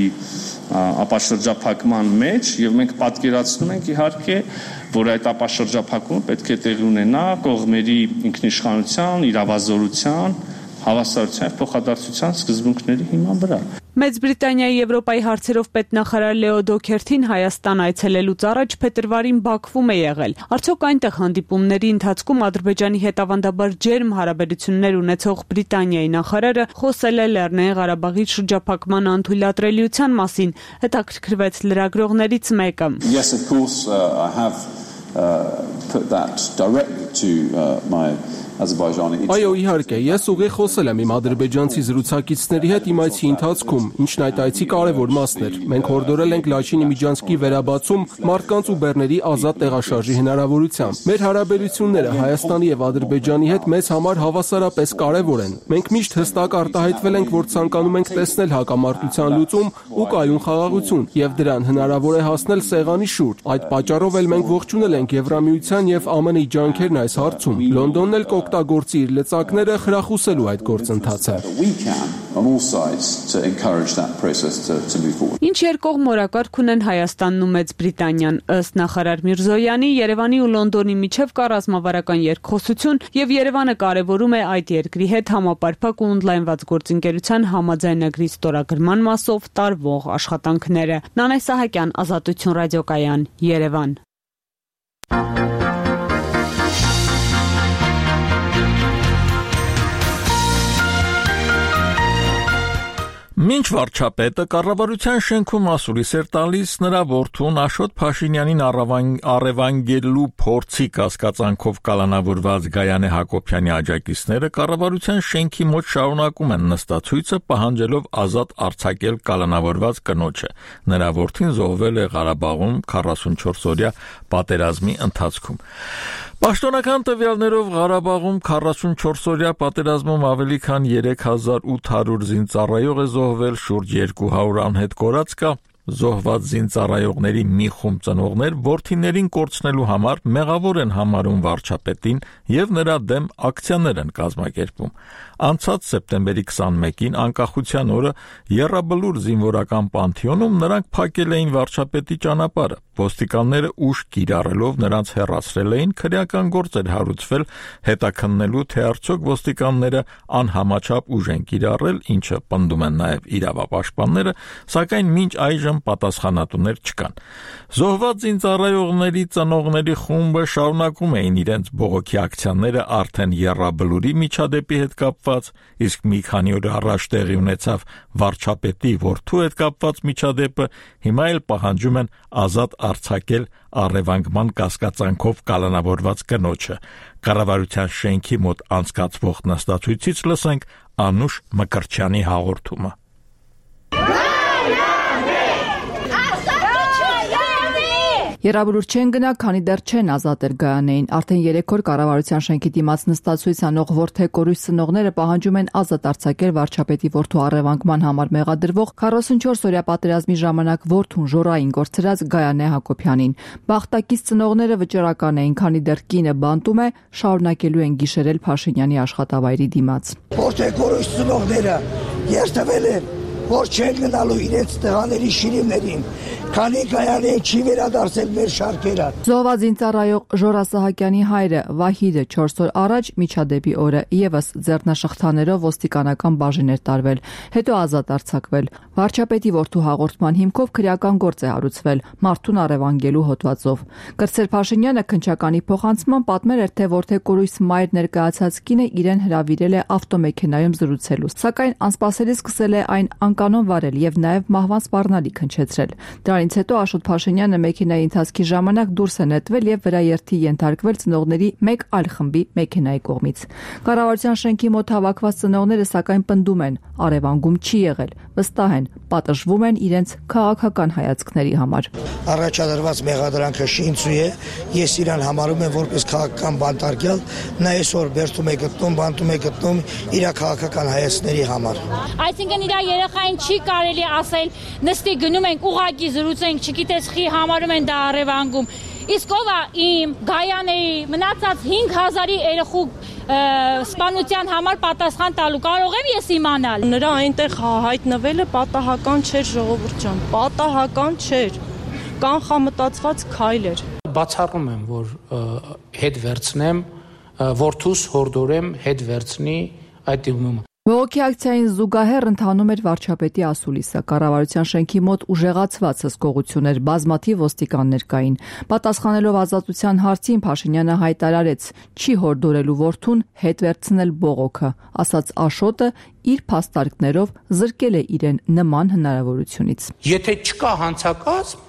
ապաշրջափակման մեջ եւ մենք պատկերացնում ենք իհարկե, որ այդ ապաշրջափակումը պետք է տեղի ունենա կողմերի ինքնիշխանության, իրավազորության, հավասարության եւ փոխադարձության սկզբունքների հիման վրա։ Մեծ Բրիտանիայի Եվրոպայի հարցերով պետնախարար Լեո Դոքերթին Հայաստան այցելելուց առաջ փետրվարին Բաքվում է եղել։ Արդյոք այնտեղ հանդիպումների ընթացքում Ադրբեջանի հետ ավանդաբար ջերմ հարաբերություններ ունեցող Բրիտանիայի նախարարը խոսել է Լեռնային Ղարաբաղի շրջափակման անթույլատրելիության մասին, հետաքրքրվեց լրագրողներից մեկը։ Yes, of course, uh, I have uh, put that directly to uh, my Այո, իհարկե, ես ուղիղ խոսել եմ իմ ադրբեջանցի զրուցակիցների հետ իմ այցի ընթացքում, ինչն այդ այցի կարևոր մասն էր։ Մենք հորդորել ենք Լաչինի միջանցքի վերաբացում մարդկանց ու բեռների ազատ տեղաշարժի հնարավորությամբ։ Մեր հարաբերությունները Հայաստանի եւ Ադրբեջանի հետ մեզ համար հավասարապես կարևոր են։ Մենք միշտ հստակ արտահայտվել ենք, որ ցանկանում ենք տեսնել հակամարտության լուծում ու կայուն խաղաղություն, եւ դրան հնարավոր է հասնել սեղանի շուրջ։ Այդ պատճառով էլ մենք ողջունել ենք Եվրամիության եւ Α Մ Ն-ի ջանքերն այս հարցում։ Լոնդոնն էլ օգտագործի իր լծակները խրախուսելու այդ գործընթացը։ Ինչ երկկողմ օրակարգ ունեն Հայաստանն ու Մեծ Բրիտանիան, ըստ նախարար Միրզոյանի, Երևանի ու Լոնդոնի միջև կա ռազմավարական երկխոսություն եւ Երևանը կարեւորում է այդ երկրի հետ համապարփակ ու օնլայնված գործընկերության համաձայնագրի ստորագրման մասով տարվող աշխատանքները։ Նանե Սահակյան, Ազատություն ռադիոկայան, Երևան։ Մինչ վարչապետը կառավարության շենքում ասուլիս էր տալիս նրա որդուն Աշոտ Փաշինյանին առևանգելու փորձի կասկածանքով կալանավորված Գայանե Հակոբյանի աջակիցները կառավարության շենքի մոտ շարունակում են նստացույցը, պահանջելով ազատ արձակել կալանավորված կնոջը։ Նրա որդին զոհվել է Ղարաբաղում քառասունչորս օրյա պատերազմի ընթացքում։ Պաշտոնական տվյալներով Ղարաբաղում քառասունչորս օրյա պատերազմում ավելի քան երեք հազար ութ հարյուր զինծառայող է զոհվել, շուրջ երկու հարյուր անհետ կորած կա, զոհված զինծառայողների մի խումբ ծնողներ որդիներին կորցնելու համար մեղավոր են համարում վարչապետին եւ նրա դեմ ակցիաներ են կազմակերպում։ Անցած սեպտեմբերի քսանմեկին անկախության օրը Եռաբլուր զինվորական պանթեոնում նրանք փակել էին վարչապետի ճանապարհը։ Ոստիկանները ուժ կիրառելով նրանց հեռացրել էին, քրեական գործեր հարուցվել, հետաքննելու թե արդյոք ոստիկանները անհամաչափ ուժ են կիրառել, ինչը պնդում են նաև իրավապաշտպանները, սակայն մինչ այժմ պատասխանատուներ չկան։ Զոհված զինծառայողների ծնողների խումբը շարունակում էին իրենց բողոքի ակցիաները արդեն Եռաբլուրի միջադեպի հետ կապված, իսկ մի քանի օր առաջ տեղի ունեցավ վարչապետի որդու հետ կապված միջադեպը, հիմա էլ պահանջում են ազատ արձակել առևանգման կասկածանքով կալանավորված կնոջը։ Կառավարության շենքի մոտ անցկացվող նստացույցից լսենք Անուշ Մկրտչյանի հաղորդումը։ Եռաբլուր չեն գնա, քանի դեռ չեն ազատել Գայանեին։ Արդեն երեք օր կառավարության շենքի դիմաց նստացույց անող որդեկորույս ծնողները պահանջում են ազատ արձակել վարչապետի որդու առևանգման համար մեղադրվող քառասունչորս օրյա պատերազմի ժամանակ որդուն ժորային գործրած Գայանե Հակոբյանին։ Բախտակից ծնողները վճռական էին, քանի դեռ կինը բանտում է, շարունակելու են գիշերել Փաշինյանի աշխատավայրի դիմաց։ Որդեկորույս ծնողները երթվել են, որ չեն գնալու իրենց տղաների շիրիմներին, քանի Գայանեն չի վերադարձել մեր շարքերը։ Զոհված զինծառայող Ժորա Սահակյանի հայրը Վահիդը չորս օր առաջ միջադեպի օրը եւս ձեռնաշղթաներով ոստիկանական բաժին էր տարվել, հետո ազատ արձակվել։ Վարչապետի որդու հաղորդման հիմքով քրեական գործ է հարուցվել մարդուն առևանգելու հոդվածով։ Կրտսեր Փաշինյանը քննչականի փոխանցման պատմել էր, թե որդեկորույս մայր ներկայացած կինը իրեն հրավիրել է ավտոմեքենայում զրուցելու, սակայն անսպասելի սկսել է այն անկանոն վարել եւ նաեւ մահվան սպառնալիք հնչեցրել։ Դրանից հետո Աշոտ Փաշինյանը մեքենայի ընթացքի ժամանակ դուրս է նետվել եւ վրաերթի ենթարկվել ծնողների մեկ այլ խմբի մեքենայի կողմից։ Կառավարության շենքի մոտ հավաքված ծնողները սակայն պնդում են, առևանգում չի եղել, վստահ են, պատժվում են իրենց քաղաքական հայացքների համար։ Առաջադրված մեղադրանքը շինծու է, ես իրան համարում եմ որպես քաղաքական բանտարկյալ, նա այսօր բերտում է գտնում, բանտում է գտնում իր քաղաքական հայացքների համար։ Այսինքն իր երեխային չի կարելի ասել նստի գնում ենք ուղակի զրուցենք, չգիտես խի համարում են դա առևանգում։ Իսկ ով է իմ Գայանեի մնացած հինգ հազարի երեխու սպանության համար պատասխան տալու, կարող եմ ես իմանալ։ Նրա այնտեղ հայտնվելը պատահական չէր, ժողովուրդ ջան, պատահական չէր, կանխամտածված քայլ էր։ Բացառում եմ, որ հետ վերցնեմ, որդուս հորդորեմ հետ վերցնի այդ դիմումը։ Բողոքի ակցիային զուգահեռ ընթանում էր վարչապետի ասուլիսը։ Կառավարության շենքի մոտ ուժեղացված հսկողություն էր, բազմաթիվ ոստիկաններ կային։ Պատասխանելով ազատության հարցին Փաշինյանը հայտարարեց՝ չի հորդորելու որդուն հետ վերցնել բողոքը, ասաց Աշոտը իր փաստարկներով զրկել է իրեն նման հնարավորությունից։ Եթե չկա հանցակազմ,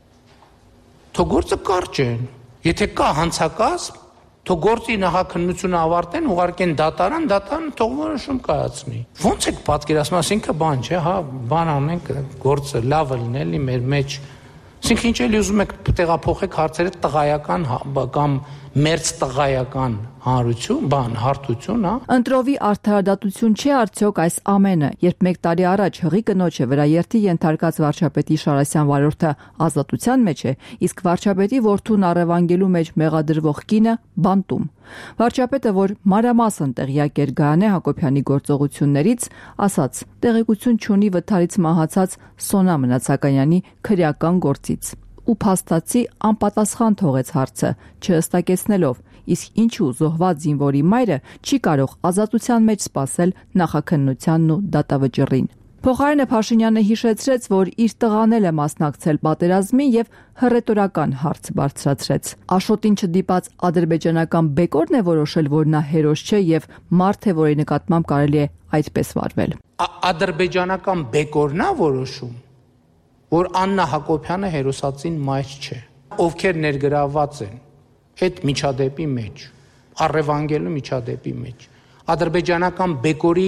թո գործը կարճ է։ Եթե կա հանցակազմ, թո գործի նախաքննությունը ավարտեն, ուղարկեն դատարան, դատարանը թող որոշում կայացնի։ Ոնց եք պատկերացնում, ասինքն բան չէ, հա, բան անենք, գործը լավ է լինելի մեր մեջ։ Այսինքն ինչ էլի ուզում եք տեղափոխեք հարցերը տղայական կամ մերձ տղայական հանրություն, բան, հարթություն, հա։ Ընտրովի արդարադատություն չէ արդյոք այս ամենը, երբ մեկ տարի առաջ հղի կնոջը վրաերթի ենթարկած վարչապետի Շարասյան վարորդը ազատության մեջ է, իսկ վարչապետի որդուն առևանգելու մեջ մեղադրվող կինը բանտում։ Վարչապետը, որ մանրամասն տեղյակ էր Գայանե Հակոբյանի գործողություններից, ասաց՝ տեղեկություն չունի վթարից մահացած Սոնա Մնացականյանի քրեական գործից ու փաստացի անպատասխան թողեց հարցը, չհստակեցնելով, իսկ ինչու զոհված զինվորի մայրը չի կարող ազատության մեջ սպասել նախաքննությանն ու դատավճռին։ Փոխարենը Փաշինյանը հիշեցրեց, որ իր տղան էլ է մասնակցել պատերազմին եւ հռետորական հարց բարձրացրեց։ Աշոտին չդիպած ադրբեջանական բեկորն է որոշել, որ նա հերոս չէ եւ մարդ է, որի նկատմամբ կարելի է այդպես վարվել։ Ադրբեջանական բեկորն է որոշում, որ Աննա Հակոբյանը հերոսացին մայր չէ, ովքեր ներգրավված են այդ միջադեպի մեջ, առևանգելու միջադեպի մեջ, ադրբեջանական բեկորի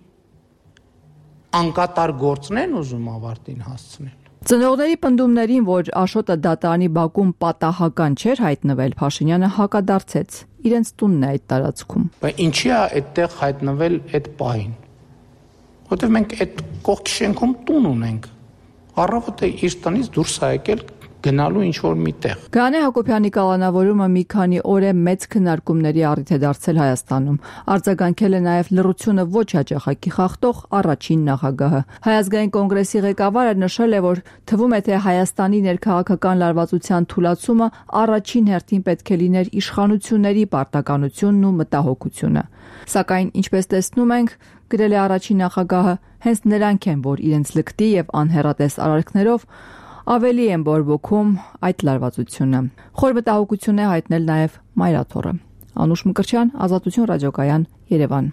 անկատար գործն են ուզում ավարտին հասցնել։ Ծնողների պնդումներին, որ Աշոտը դատարանի բակում պատահական չէր հայտնվել, Փաշինյանը հակադարձեց, իրենց տունն է այդ տարածքում։ Բայց ինչի է այդտեղ հայտնվել այդ պահին։ Որտեւ մենք այդ կողքի շենքում տուն ունենք, առավոտը իր տնից դուրս է եկել գնալու ինչ որ միտեղ։ Գանե Հակոբյանի կալանավորումը մի քանի օր է մեծ քննարկումների առիթ է դարձել Հայաստանում։ Արձագանքել է նաև լռությունը ոչ հաճախակի խախտող առաջին նախագահը։ Հայազգային կոնգրեսի ղեկավարը նշել է, որ թվում է, թե Հայաստանի ներքաղաքական լարվածության թուլացումը առաջին հերթին պետք է լիներ իշխանությունների պարտականությունն ու մտահոգությունը։ Սակայն, ինչպես տեսնում ենք, գրել է առաջին նախագահը, հենց նրանք են, որ իրենց լկտի եւ անհեռատես արարքներով ավելի են բորբոքում այդ լարվածությունը։ Խոր մտահոգություն է հայտնել նաև Մայրաթոռը։ Անուշ Մկրտչյան, Ազատություն ռադիոկայան, Երևան։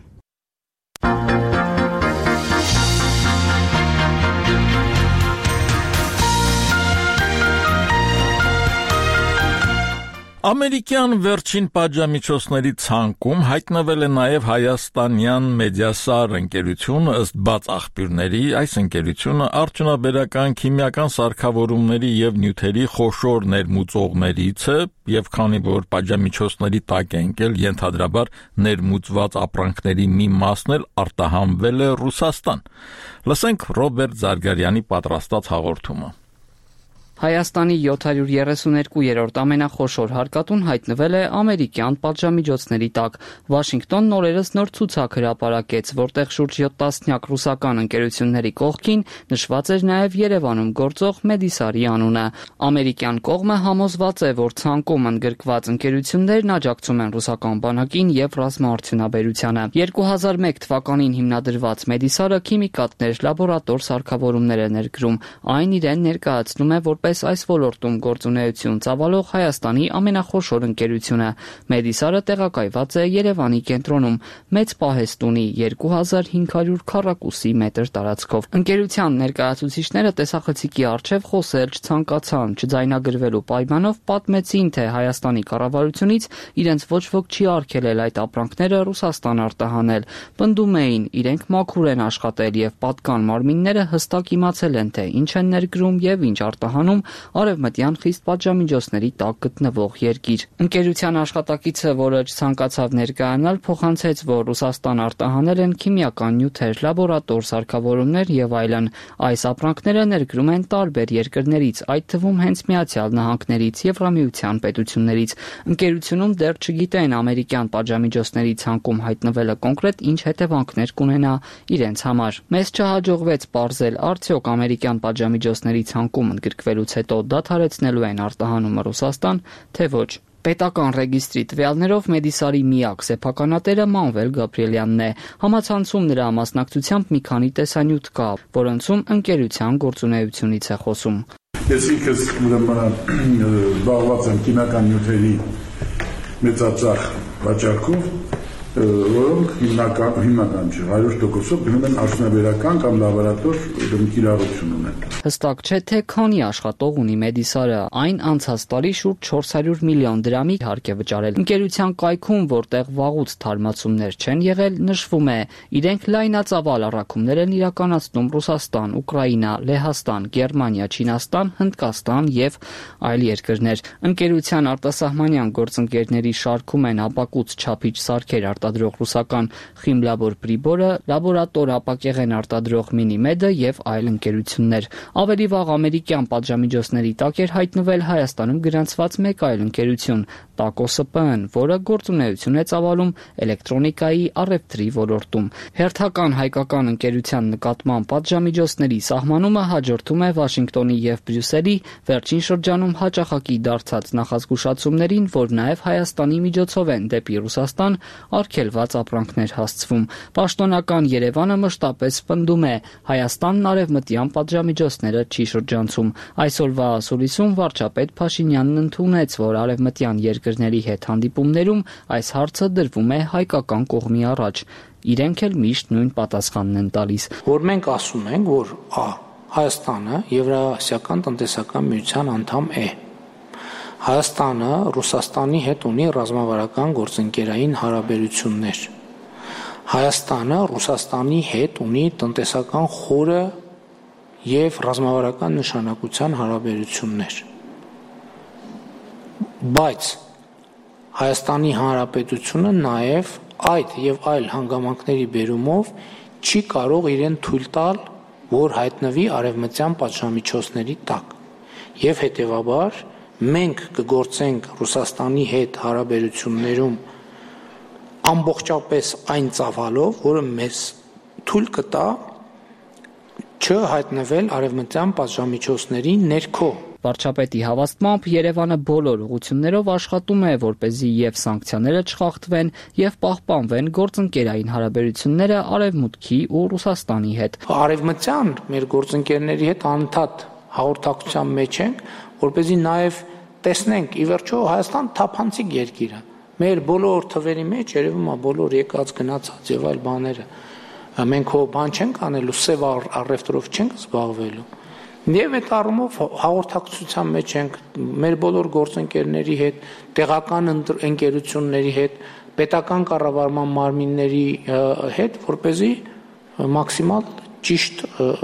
Ամերիկյան վերջին պատժամիջոցների ցանկում հայտնվել է նաև հայաստանյան Մեդիասար ընկերությունը, ըստ բաց աղբյուրների, այս ընկերությունը արդյունաբերական քիմիական սարքավորումների եւ նյութերի խոշոր ներմուծողներից է, եւ քանի որ պատժամիջոցների տակ է ընկել, ենթադրաբար ներմուծված ապրանքների մի մասն էլ արտահանվել է Ռուսաստան։ Լսենք Ռոբերտ Զարգարյանի պատրաստած հաղորդումը։ Հայաստանի յոթ հարյուր երեսուներկու-րդ ամենախոշոր հարկատուն հայտնվել է ամերիկյան պատժամիջոցների տակ։ Վաշինգտոնն օրերս նոր ցուցակ հրապարակեց, որտեղ շուրջ յոթ տասնյակ ռուսական ընկերությունների կողքին նշված էր նաև Երևանում գործող Մեդիսարի անունը։ Ամերիկյան կողմը համոզված է, որ ցանկում ընդգրկված ընկերություններն աջակցում են ռուսական բանակին եւ ռազմաարդյունաբերությանը։ երկու հազար մեկ թվականին հիմնադրված Մեդիսարը քիմիկատներ, լաբորատոր սարքավորումներ է ներկրում։ Այն իրեն ներկայացնում է որպես այս ոլորտում գործունեություն ծավալող Հայաստանի ամենախոշոր ընկերությունը։ Մեդիսարը տեղակայված է Երևանի կենտրոնում, մեծ պահեստ ունի երկու հազար հինգ հարյուր քառակուսի մետր տարածքով։ Ընկերության ներկայացուցիչները տեսախցիկի առջև խոսել չցանկացան, չձայնագրվելու պայմանով պատմեցին, թե Հայաստանի կառավարությունից իրենց ոչ ոք չի արգելել այդ ապրանքները Ռուսաստան արտահանել։ Պնդում էին, իրենք մաքուր են աշխատել եւ պատկան մարմինները հստակ իմացել են, թե ինչ են ներկրում եւ ինչ արտահանում արևմտյան խիստ պատժամիջոցների տակ գտնվող երկիր։ Ընկերության աշխատակիցը, որը չցանկացավ ներկայանալ, փոխանցեց, որ Ռուսաստան արտահանել են քիմիական նյութեր, լաբորատոր սարքավորումներ եւ այլն։ Այս ապրանքները ներկրում են տարբեր երկրներից, այդ թվում հենց Միացյալ Նահանգներից, Եվրամիության պետություններից։ Ընկերությունում դեռ չգիտեն ամերիկյան պատժամիջոցների ցանկում հայտնվելը կոնկրետ ինչ հետևանքներ կունենա իրենց համար։ Մեզ չհաջողվեց պարզել, արդյոք ամերիկյան պատժամիջոցների ցանկում ընդգրկվելուց հետո դադարեցնելու են արտահանումը Ռուսաստան, թե ոչ։ Պետական ռեգիստրի տվյալներով Մեդիսարի միակ սեփականատերը Մանվել Գաբրիելյանն է։ Համացանցում նրա մասնակցությամբ մի քանի տեսանյութ կա, որոնցում ընկերության գործունեությունից է խոսում։ Ես ինքս զբաղված եմ քիմիական նյութերի մեծածախ վաճառքով, որոնք հիմնական հիմնական չէ, հարյուր տոկոսով գնում են արդյունաբերական կամ լաբորատոր կիրառություն ունեն։ Հստակ չէ, թե քանի աշխատող ունի Մեդիսարը, այն անցած տարի շուրջ չորս հարյուր միլիոն դրամի հարկ է վճարել։ Ընկերության կայքում, որտեղ վաղուց թարմացումներ չեն եղել, նշվում է, իրենք լայնածավալ առաքումներ են իրականացնում Ռուսաստան, Ուկրաինա, Լեհաստան, Գերմանիա, Չինաստան, Հնդկաստան եւ այլ երկրներ։ Ընկերության արտասահմանյան գործընկերների շարքում են ապակուց չափիչ սարքեր արտադրող ռուսական Խիմլաբոր Պրիբորը, լաբորատոր ապակեղեն արտադրող Մինիմեդը եւ այլ ընկերություններ։ Ավելի վաղ ամերիկյան պատժամիջոցների տակ էր հայտնվել Հայաստանում գրանցված մեկ այլ ընկերություն՝ Տակո Էս Պի Են, որը գործունեություն է ծավալում էլեկտրոնիկայի առևտրի ոլորտում։ Հերթական հայկական ընկերության նկատմամբ պատժամիջոցների սահմանումը հաջորդում է Վաշինգտոնի եւ Բրյուսելի վերջին շրջանում հաճախակի դարձած նախազգուշացումներին, որ նաեւ Հայաստանի միջոցով են դեպի Ռուսաստան արգելված ապրանքներ հասցվում։ Պաշտոնական Երևանը մշտապես պնդում է, Հայաստանն արևմտյան պատժամիջոցները չի շրջանցում։ Այսօրվա ասուլիսում վարչապետ Փաշինյանն ընդունեց, որ արևմտյան երկրների հետ հանդիպումներում այս հարցը դրվում է հայկական կողմի առաջ։ Իրենք էլ միշտ նույն պատասխանն են տալիս։ Որ մենք ասում ենք, որ Ա. Հայաստանը Եվրասիական տնտեսական միության անդամ է։ Հայաստանը Ռուսաստանի հետ ունի ռազմավարական գործընկերային հարաբերություններ։ Հայաստանը Ռուսաստանի հետ ունի տնտեսական խորը եւ ռազմավարական նշանակության հարաբերություններ։ Բայց Հայաստանի Հանրապետությունը նաեւ այդ եւ այլ հանգամանքների բերումով չի կարող իրեն թույլ տալ որ հայտնվի արևմտյան պատժամիջոցների տակ։ Եվ հետևաբար մենք կգործենք Ռուսաստանի հետ հարաբերություններում ամբողջապես այն ծավալով, որը մեզ թույլ կտա չհայտնվել արևմտյան պատժամիջոցների ներքո։ Վարչապետի հավաստմամբ Երևանը բոլոր ուղղություններով աշխատում է, որպեսզի եւ սանկցիաները չխախտվեն եւ պահպանվեն գործընկերային հարաբերությունները Արևմուտքի ու Ռուսաստանի հետ։ Արևմտյան մեր գործընկերների հետ անընդհատ հաղորդակցության մեջ ենք, որպեսզի նաեւ տեսնենք ի վերջո Հայաստան թափանցիկ երկիր է։ Մեր բոլոր թվերի մեջ երևում է բոլոր եկած գնացած եւ այլ բաները։ Մենք հո բան չենք անելու, սև առևտրով չենք զբաղվելու։ Եվ այդ առումով հաղորդակցության մեջ ենք մեր բոլոր գործընկերների հետ, տեղական ընկերությունների հետ, պետական կառավարման մարմինների հետ, որպեսզի մաքսիմալ ճիշտ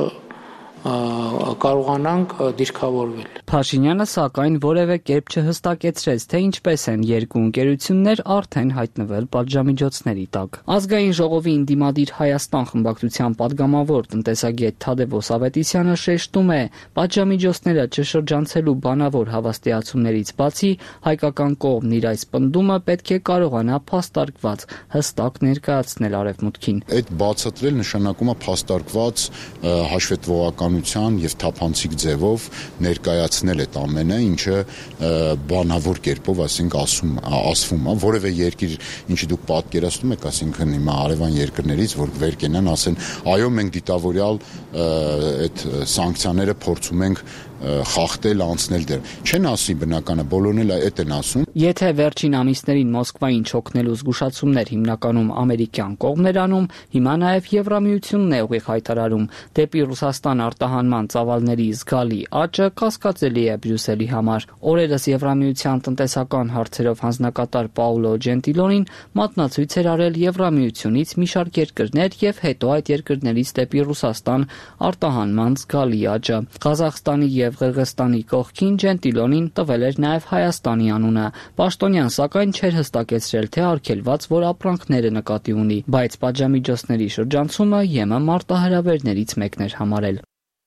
կարողանանք դիրքավորվել։ Փաշինյանը սակայն որևէ կերպ չհստակեցրեց, թե ինչպես են երկու ընկերություններ արդեն հայտնվել պատժամիջոցների տակ։ Ազգային ժողովի ընդդիմադիր Հայաստան խմբակցության падգամավոր տնտեսագետ Թադևոս Ավետիսյանը շեշտում է, պատժամիջոցները չշրջանցելու բանավոր հավաստիացումներից բացի հայկական կողմն իր այս պնդումը պետք է կարողանա փաստարկված հստակ ներկայացնել Արևմուտքին։ Այդ բացատրել նշանակում է փաստարկված հաշվետվողականության եւ թափանցիկ ձևով ներկայացնել այդ ամենը, ինչը բանավոր կերպով, ասենք, ասում ասվում է, որևէ երկիր, ինչի դուք պատկերացնում եք, ասինքն հիմա արևան երկրներից, որ վեր կենան, ասեն, այո, մենք դիտավորյալ այդ սանկցիաները փորձում ենք խախտել, անցնել դեր։ Չեն ասի բնականը, բոլորն էլ այդ են ասում։ Եթե վերջին ամիսներին Մոսկվային չօգնելու զգուշացումներ հիմնականում ամերիկյան կողմն էր անում, հիմա նաև Եվրամիությունն է ուղիղ հայտարարում դեպի Ռուսաստան արտահանման ծավալների զգալի աճը կասկածելի է Բրյուսելի համար։ Օրերս Եվրամիության տնտեսական հարցերով հանձնակատար Պաուլո Ջենտիլոնին մատնացույց էր արել Եվրամիությունից մի շարք երկրներ եւ հետո այդ երկրներից դեպի Ռուսաստան արտահանման զգալի աճը։ Ղազախստանի եւ Ղրղստանի կողքին Ջենտիլոնին տվել էր նաև Հայաստանի անունը։ Պաշտոնյան սակայն չէր հստակեցրել, թե արգելված որ ապրանքները նկատի ունի, բայց պատժամիջոցների շրջանցումը ԵՄ մարտահրավերներից մեկն էր համարել։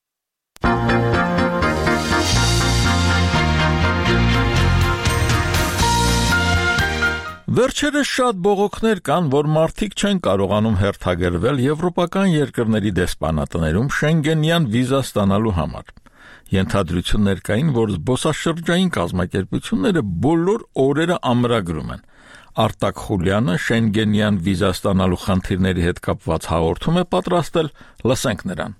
Վերջերս շատ բողոքներ կան, որ մարդիկ չեն կարողանում հերթագրվել եվրոպական երկրների դեսպանատներում շենգենյան վիզա ստանալու համար։ Ենթադրություններ կային, որ զբոսաշրջային կազմակերպությունները բոլոր օրերը ամրագրում են։ Արտակ Խուլյանը շենգենյան վիզա ստանալու խնդիրների հետ կապված հաղորդում է պատրաստել, լսենք նրան։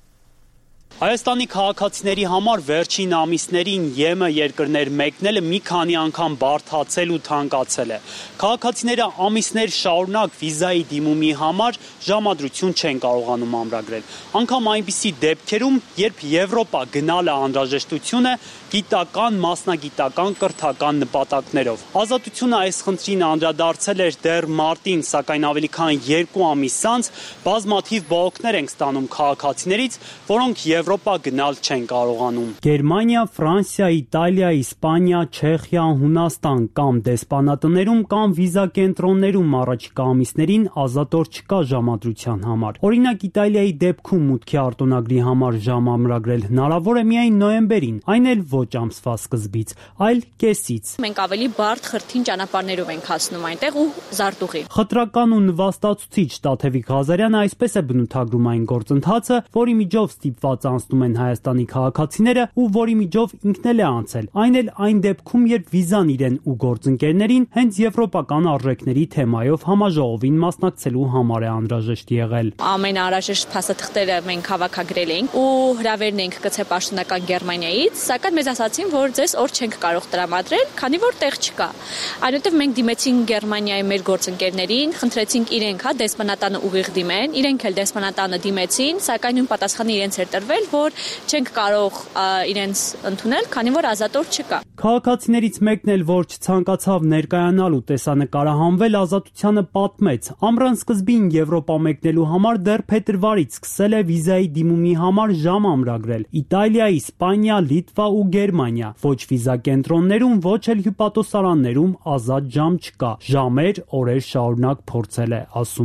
Հայաստանի քաղաքացիների համար վերջին ամիսներին ԵՄ երկրներ մեկնելը մի քանի անգամ բարդացել ու թանկացել է։ Քաղաքացիները ամիսներ շարունակ վիզայի դիմումի համար ժամադրություն չեն կարողանում ամրագրել։ Անգամ այնպիսի դեպքերում, երբ Եվրոպա գնալը անհրաժեշտություն է գիտական, մասնագիտական, կրթական նպատակներով։ Ազատությունը այս խնդրին անդրադարձել էր դեռ մարտին, սակայն ավելի քան երկու ամիս անց բազմաթիվ բողոքներ են ստանում քաղաքացիներից, որոնք Եվրոպա գնալ չեն կարողանում։ Գերմանիա, Ֆրանսիա, Իտալիա, Իսպանիա, Չեխիա, Հունաստան կամ դեսպանատներում կամ վիզա կենտրոններում առաջիկա ամիսներին ազատոր չկա ժամադրության համար։ Օրինակ Իտալիայի դեպքում մուտքի արտոնագրի համար ժամ ամրագրել հնարավոր է միայն նոյեմբերին, այն էլ ոչ ամսվա սկզբից, այլ կեսից։ Մենք ավելի բարդ խրթին ճանապարհներով ենք հասնում այնտեղ ու զարտուղի։ Խտրական ու նվաստացուցիչ Տաթևիկ Ղազարյանը այսպես է բնութագրում այն գործընթացը, որի միջով ստիպված անցնում են Հայաստանի քաղաքացիները ու որի միջով ինքն էլ է անցել, այն էլ այն դեպքում, երբ վիզան իրեն ու գործընկերներին հենց եվրոպական արժեքների թեմայով համաժողովին մասնակցելու համար է անհրաժեշտ եղել։ Ամենաանհրաժեշտ փաստաթղթերը մենք հավաքագրել էինք ու հրավերն ենք գցել պաշտոնական Գերմանիայից, սակայն մեզ ասացին, որ ձեզ օր չենք կարող տրամադրել, քանի որ տեղ չկա։ Այնուհետև մենք դիմեցինք Գերմանիայի մեր գործընկերներին, խնդրեցինք իրենք հա դեսպանատանը ուղիղ դիմեն, իրենք էլ դեսպանատանը դիմեցին, սակայն նույն պատասխանը իրենց էր տրվել, որ չենք կարող իրենց ընդունել, քանի որ ազատոր չկա։ Քաղաքացիներից մեկն էլ, որ չցանկացավ ներկայանալ ու տեսանկարահանվել, ազատությանը պատմեց։ Ամռան սկզբին Եվրոպա մեկնելու համար դեռ փետրվարից սկսել է վիզայի դիմումի համար ժամ ամրագրել։ Իտալիա, Իսպանիա, Լիտվա ու Գերմանիա։ Ոչ վիզա կենտրոններում, ոչ էլ հյուպատոսարաններում ազատ ժամ չկա։ Ժամեր, օրեր շարունակ փորձել է, ասում է։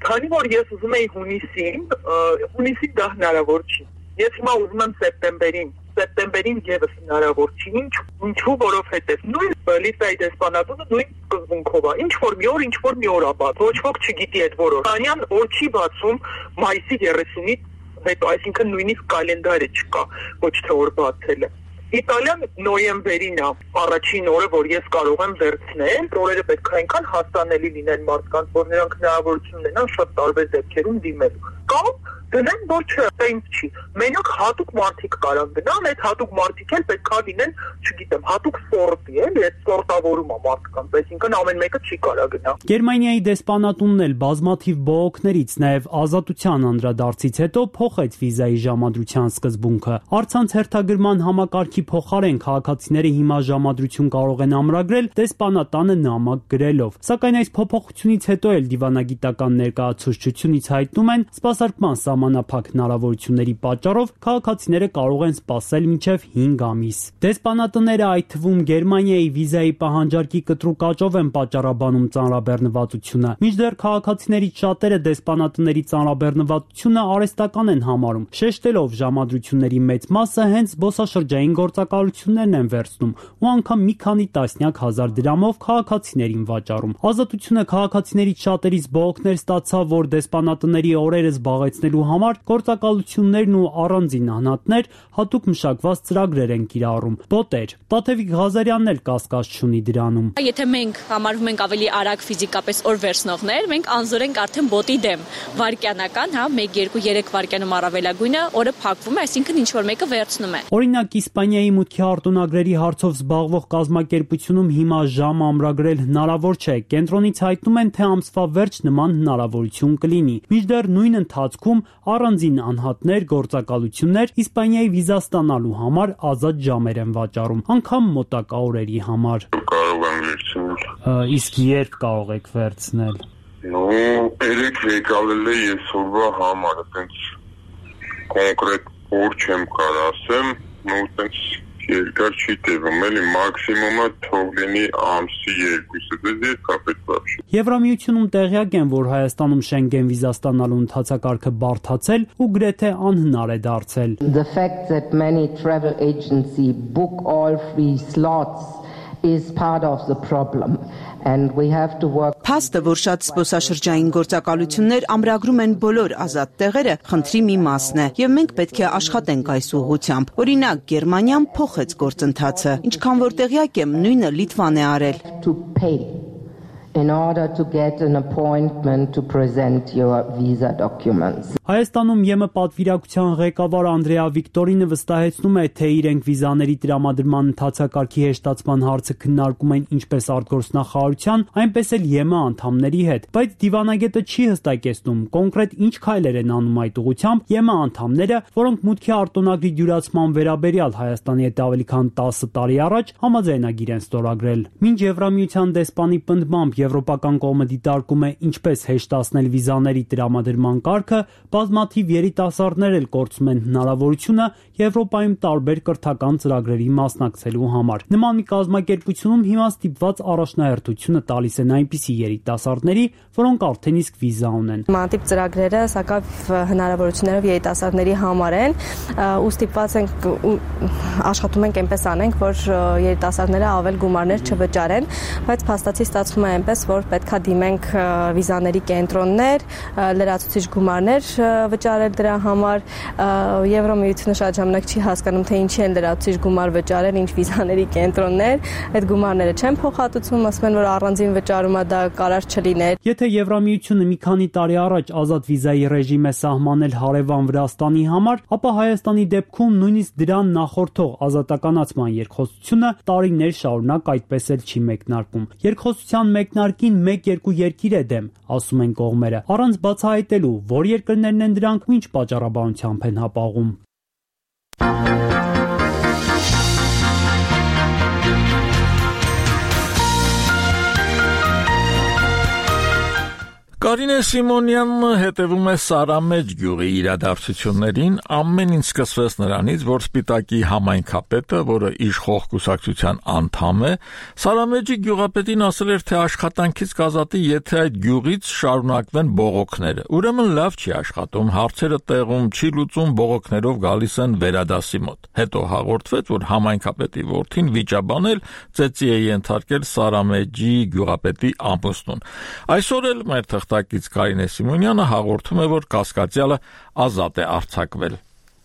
Քանի որ ես ուզում էի հունիսին, հունիսին դա հնարավոր չի։ Ես հիմա ուզում եմ սեպտեմբերին, սեպտեմբերին եւս հնարավոր չի։ Ինչ, ինչու, որովհետեւ նույն լիսեի դեսպանատունը նույն սկզբունքով է։ Ինչ որ մի օր, ինչ որ մի օր է բաց։ Ոչ ոք չգիտի այդ որոշ։ Անյան օր չի բացում մայիսի երեսունից հետո, այսինքն նույնիսկ կալենդարը չկա, ոչ թե օր բացելը։ Իտալիան նոյեմբերին է առաջին օրը, որ ես կարող եմ վերցնել, օրերը պետք է այնքան հասանելի լինեն մարդկանց, որ նրանք հնարավորություն ունենան շատ տարբեր դեպքերում դիմելու։ Կամ դնեն, որ չէ, դա ինձ չի։ Մենակ հատուկ մարդիկ կարան գնան, այդ հատուկ մարդիկ էլ պետք է լինեն, չգիտեմ, հատուկ սորտի, էլի, այդ սորտավորում է մարդկանց, այսինքն ամեն մեկը չի կարա գնա։ Գերմանիայի դեսպանատունն էլ բազմաթիվ բողոքներից, նաև ազատության անդրադարձից հետո փոխեց վիզայի ժամադրության սկզբունքը։ Առցանց հերթագրման համակարգի փոխարեն քաղաքացիները հիմա ժամադրություն կարող են ամրագրել դեսպանատանը նամակ գրելով։ Սակայն այս փոփոխությունից հետո էլ դիվանագիտական ներկայացուցչությունից հայտնում են, սպասարկման սահմանափակ հնարավորությունների պատճառով քաղաքացիները կարող են սպասել մինչև հինգ ամիս։ Դեսպանատները, այդ թվում Գերմանիայի վիզայի պահանջարկի կտրուկ աճով են պատճառաբանում ծանրաբեռնվածությունը։ Մինչդեռ քաղաքացիներից շատերը դեսպանատների ծանրաբեռնվածությունը արհեստական են համարում, շեշտելով ժամադրությունների մեծ մասը հենց զբոսաշրջային գործակալություններն են վերցնում ու անգամ մի քանի տասնյակ հազար դրամով քաղաքացիներին վաճառում։ Ազատությունը քաղաքացիներից շատերից բողոքներ ստացավ, որ դեսպանատների օրերը զբաղեցնելու համար գործակալություններն ու առանձին անհատներ հատուկ մշակված ծրագրեր են կիրառում։ Բոտեր։ Տաթևիկ Ղազարյանն էլ կասկած չունի դրանում։ Եթե մենք համարվում ենք ավելի արագ ֆիզիկապես օր վերցնողներ, մենք անզոր ենք արդեն բոտի դեմ։ Վայրկյանական, հա, մեկ, երկու, երեք վայրկյանում առավելագույնը օրը փակվում է, այսինքն ինչ որ մեկը վերցնում է։ Օրինակ Իսպանիայի մուտքի արտոնագրերի հարցով զբաղվող կազմակերպությունում հիմա ժամ ամրագրել հնարավոր չէ։ Կենտրոնից հայտնում են, թե ամսվա վերջ նման հնարավորություն կլինի։ Մինչդեռ նույն ընթացքում առանձին անհատներ, գործակալություններ Իսպանիայի վիզա ստանալու համար ազատ ժամեր են վաճառում, անգամ մոտակա օրերի համար։ Կարող եմ վերցնել։ Իսկ երբ կարող եք վերցնել։ Ну, երեք եկալել է այսօրվա համար, այտենց կոնկրետ օր չեմ կարող ասեմ, ну, այտենց երկար չի տևում, էլի մաքսիմումը թող լինի ամսի երկուսը, դες երկա պետք է։ Եվրամիությունում տեղյակ են, որ Հայաստանում Շենգեն վիզա ստանալու ընթացակարգը բարդացել ու գրեթե անհնար է դարձել։ The fact that many travel agency book all free slots is part of the problem and we have to work. Փաստը, որ շատ զբոսաշրջային գործակալություններ ամրագրում են բոլոր ազատ տեղերը, խնդրի մի մասն է, եւ մենք պետք է աշխատենք այս ուղղությամբ։ Օրինակ, Գերմանիան փոխեց գործընթացը, ինչքան որ տեղյակ եմ, նույնը Լիտվան է արել։ To pay in order to get an appointment to present your visa documents. Հայաստանում ԵՄ պատվիրակության ղեկավար Անդրեա Վիկտորինը վստահեցնում է, թե իրենք վիզաների տրամադրման ընթացակարգի հեշտացման հարցը քննարկում են ինչպես արտգործնախարարության, այնպես էլ ԵՄ անդամների հետ, բայց դիվանագետը չի հստակեցնում կոնկրետ ինչ քայլեր են անում այդ ուղղությամբ ԵՄ անդամները, որոնք մուտքի արտոնագրի դյուրացման վերաբերյալ Հայաստանի հետ ավելի քան տասը տարի առաջ համաձայնագիր են ստորագրել։ Մինչ Եվրամիության դեսպանի պնդմամբ եվրոպական կողմը դիտարկում է ինչպես հեշտացնել վիզաների տրամադրման կարգը, բազմաթիվ երիտասարդներ էլ կորցնում են հնարավորությունը Եվրոպայում տարբեր կրթական ծրագրերի մասնակցելու համար։ Նման մի կազմակերպությունում հիմա ստիպված առաջնահերթությունը տալիս են այնպիսի երիտասարդների, որոնք արդեն իսկ վիզա ունեն։ Նմանատիպ ծրագրերը սակավ հնարավորություններով երիտասարդների համար են, ու ստիպված ենք աշխատում ենք այնպես անենք, որ երիտասարդները ավել գումարներ չվճարեն, բայց փաստացի ստացվում է այնպես, որ պետքա դիմենք վիզաների կենտրոններ, լրացուցիչ գումարներ վճարել դրա համար։ Եվրոմիությունը շատ ժամանակ չի հասկանում, թե ինչի են լրացուցիչ գումար վճարել, ինչ վիզաների կենտրոններ, այդ գումարները չեն փոխհատուցում, ասում են, որ առանձին վճարումը դա կարար չլիներ։ Եթե Եվրամիությունը մի քանի տարի առաջ ազատ վիզայի ռեժիմ է սահմանել հարևան Վրաստանի համար, ապա Հայաստանի դեպքում նույնիսկ դրան նախորդող ազատականացման երկխոսությունը տարիներ շարունակ այդպես էլ չի մեկնարկում։ Երկխոսության մեկնարկին մեկ-երկու երկիր է դեմ, ասում են կողմերը, առանց բացահայտելու, որ երկրներն են դրանք ու ինչ պատճառաբանությամբ են հապաղում։ Կարինե Սիմոնյանն հետևում է Սարամեջ գյուղի իրադարձություններին, ամեն ինչ սկսվեց նրանից, որ Սպիտակի համայնքապետը, որը իշխող կուսակցության անդամ է, Սարամեջի գյուղապետին ասել էր, թե աշխատանքից կազատի, եթե այդ գյուղից շարունակվեն բողոքները։ Ուրեմն լավ չի աշխատում, հարցերը տեղում չի լուծում, բողոքներով գալիս են վերադասի մոտ։ Հետո հաղորդվեց, որ համայնքապետի որդին վիճաբանել ծեծի է ենթարկել Սարամեջի գյուղապետի ամուսնուն։ Այսօր էլ մեր թղթակից Կարինե Սիմոնյանը հաղորդում է, որ կասկածյալը ազատ է արձակվել։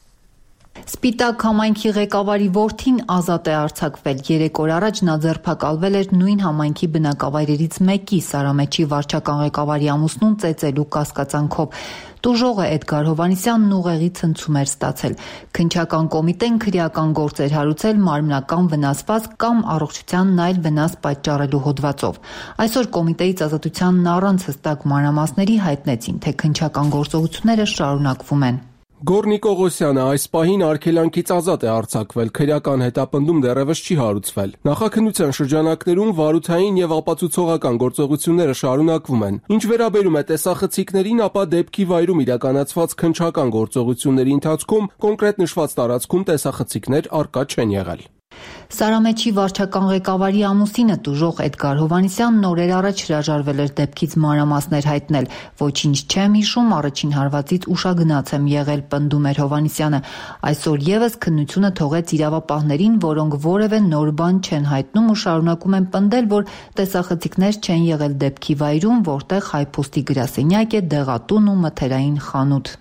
Սպիտակ համայնքի ղեկավարի որդին ազատ է արձակվել։ Երեք օր առաջ նա ձերբակալվել էր նույն համայնքի բնակավայրերից մեկի Սարամեջի վարչական ղեկավարի ամուսնուն ծեծելու կասկածանքով։ Տուժողը Էդգար Հովհաննիսյանն ուղեղի ցնցում էր ստացել։ Քննչական կոմիտեն քրեական գործ էր հարուցել մարմնական վնասված կամ առողջությանն այլ վնաս պատճառելու հոդվածով։ Այսօր կոմիտեից ազատությանն առանց հստակ մանրամասների հայտնեցին, թե քննչական գործողությունները շարունակվում են։ Գոռնի Կողոսյանը այս պահին արգելանքից ազատ է արձակվել, քրեական հետապնդում դեռևս չի հարուցվել։ Նախաքննության շրջանակներում վարութային եւ ապացուցողական գործողությունները շարունակվում են։ Ինչ վերաբերում է տեսախցիկներին, ապա դեպքի վայրում իրականացված քննչական գործողությունների ընթացքում կոնկրետ նշված տարածքում տեսախցիկներ առկա չեն եղել։ Սարամեջի վարչական ղեկավարի ամուսինը տուժող Էդգար Հովհաննիսյանն օրեր առաջ հրաժարվել էր դեպքից մանրամասներ հայտնել։ Ոչինչ չեմ հիշում, առաջին հարվածից ուշագնաց եմ եղել, պնդում էր Հովհաննիսյանը։ Այսօր եւս քննությունը թողեց իրավապահներին, որոնք որևէ նոր բան չեն հայտնում ու շարունակում են պնդել, որ տեսախցիկներ չեն եղել դեպքի վայրում, որտեղ հայփոստի գրասենյակ է, դեղատուն ու մթերային խանութ։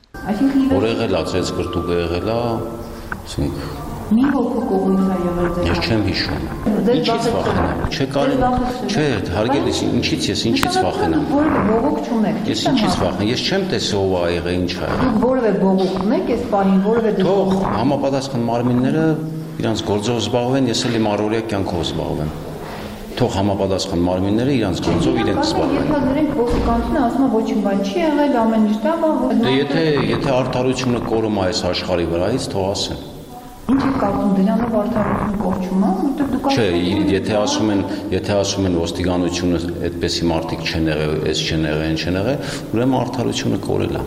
Որ եղել է, ցած կրտուկ եղել է, ասենք Մի հոգու կողմից է եղել ձեր։ Ես չեմ հիշում։ Ինչից վախենամ։ Չէ կարելի։ Չէ, հարգելիս, ինչից ես ինչից վախենամ։ Որևէ բողոք չունեք։ Ես ինչից վախենամ։ Ես չեմ տեսել ով է եղել, ինչ է։ Դուք որևէ բողոք ունեք այս պահին, որևէ դուք։ Թող համապատասխան մարմինները իրանց գործով զբաղվեն, ես էլ իմ առօրյա կյանքով զբաղվեմ։ Թող համապատասխան մարմինները իրանց գործով իրենք զբաղվեն։ Եթե դրանք ոստիկանությունը ասում է ոչինչ բան չի եղել, ամեն ինչ դա բան։ Դե եթե եթե արդարությունը կորում է այս աշխարհի վրայից, թող ասեն։ Ինչ է կարծում դրանով արդարությունը կորչում է, որտեղ դուք Չէ, եթե ասում են, եթե ասում են ոստիկանությունը այդպեսի մարդիկ չեն եղել, այս չեն եղել, չեն եղել, ուրեմն արդարությունը կորել է։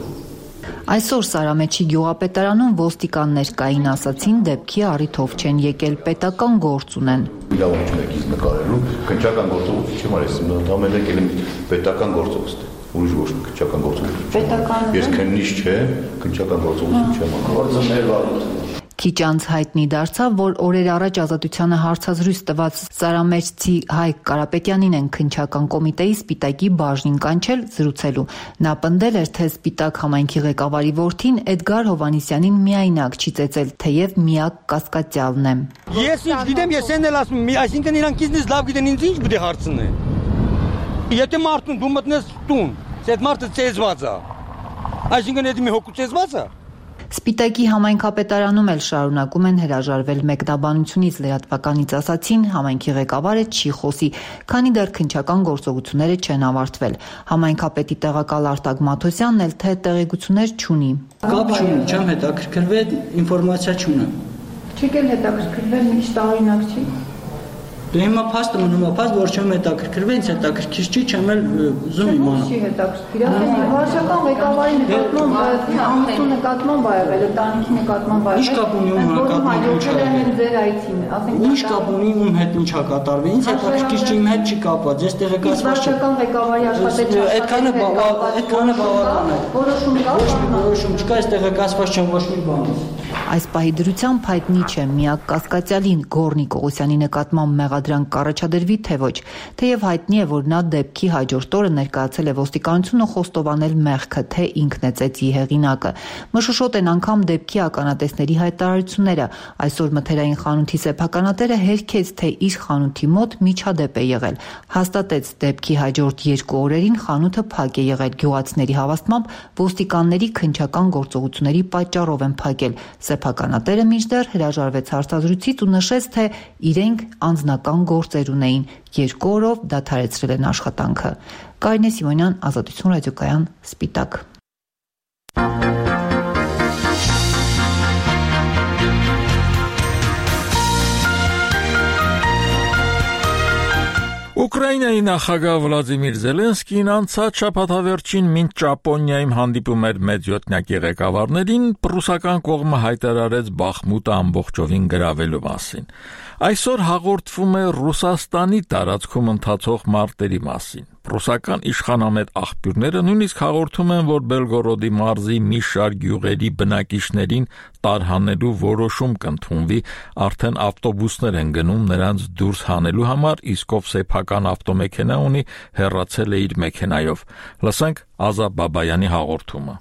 Այսօր Սարամեջի գյուղապետարանում ոստիկաններ կային, ասացին, դեպքի առիթով չեն եկել, պետական գործ ունեն։ Իրավունք ունեք ինձ նկարելու, քննչական գործողություն չեմ արել, դա ամեն եկել եմ պետական գործողություն։ Ուրիշ ոչ մի քննչական գործողություն։ Պետական։ Ես քննիչ չեմ, քննչական գործողություն չեմ անում։ Գործը մեր վարույթն է։ Քիչ անց հայտնի դարձավ, որ օրեր առաջ ազատությանը հարցազրույց տված Սարամեջցի Հայկ Կարապետյանին են քննչական կոմիտեի Սպիտակի բաժնին կանչել զրուցելու։ Նա պնդել էր, թե Սպիտակ համայնքի ղեկավարի որդին Էդգար Հովհաննիսյանին միայնակ չի ծեծել, թեև միակ կասկածյալն է։ Ես ինչ գիտեմ, ես են էլ ասում, այսինքն իրանք ինձնից լավ գիտեն, ինձ ինչ պետք է հարցնեն։ Եթե մարդուն դու մտնես տուն, այդ մարդը ծեզված է։ Այսինքն եթե մի հոգու ծեզված է։ Սպիտակի համայնքապետարանում էլ շարունակում են հրաժարվել մեկնաբանությունից, լրատվականից ասացին, համայնքի ղեկավարը չի խոսի, քանի դեռ քննչական գործողությունները չեն ավարտվել։ Համայնքապետի տեղակալ Արտակ Մաթոսյանն էլ թե տեղեկություններ չունի։ Կապ չունեմ, չեմ հետաքրքրվել, ինֆորմացիա չունեմ։ Չեք էլ հետաքրքրվել, մի քիչ տարօրինակ չի։ Դե հիմա փաստը մնում է փաստ, որ չեմ հետաքրքրվել, ինձ հետաքրքիր չի, չեմ էլ ուզում իմանալ։ Չի հետաքրքիր, ասես վարչական ղեկավարի նկատմամբ, ամուսնու նկատմամբ ա եղել, տանիքի նկատմամբ ա եղել։ Ինչ կապ ունի ում նկատմամբ ձեր այցին, ասենք։ Ինչ կապ ունի ում հետ ինչ ա կատարվել, ինձ հետաքրքիր չի, իմ հետ չի կապված, ես տեղեկացված չեմ։ Վարչական ղեկավարի աշխատել Այդքանը այդքանը բավական է։ Որոշում կա։ Ոչ մի որոշում չկա, ես տեղեկացված չեմ ոչ մի բանից։ Այս պահի դրությամբ հայտնի չէ միակ կասկածյալին Գոռնի Կողոսյանի նկատմամբ մեղադրանք կառաջադրվի թե ոչ, թեև հայտնի է, որ նա դեպքի հաջորդ օրը ներկայացել է ոստիկանություն ու խոստովանել մեղքը, թե ինքն է ծեծի հեղինակը։ Մշուշոտ են անգամ դեպքի ականատեսների հայտարարությունները։ Այսօր մթերային խանութի սեփականատերը հերքեց, թե իր խանութի մոտ միջադեպ է եղել։ Հաստատեց դեպքի հաջորդ երկու օրերին խանութը փակ է եղել։ Գյուղացիների հավաստմամբ ոստիկանների քննչական գործողությունների պատճառով են փակել։ Սեփականատերը մինչդեռ հրաժարվեց հարցազրույցից ու նշեց, թե իրենք անձնական գործեր ունեին, երկու օրով դադարեցրել են աշխատանքը։ Կարինե Սիմոնյան, Ազատություն ռադիոկայան, Սպիտակ։ Ուկրաինայի նախագահ Վլադիմիր Զելենսկին անցած շաբաթավերջին մինչ Ճապոնիայում հանդիպում էր մեծյոթնյակի ղեկավարներին, ռուսական կողմը հայտարարեց Բախմուտը ամբողջովին գրավելու մասին։ Այսօր հաղորդվում է Ռուսաստանի տարածքում ընթացող մարտերի մասին։ Ռուսական իշխանամետ աղբյուրները նույնիսկ հաղորդում են, որ Բելգորոդի մարզի մի շարք գյուղերի բնակիչներին տարհանելու որոշում կընդունվի, արդեն ավտոբուսներ են գնում նրանց դուրս հանելու համար, իսկ ով սեփական ավտոմեքենա ունի, հեռացել է իր մեքենայով։ Լսենք Ազա Բաբայանի հաղորդումը։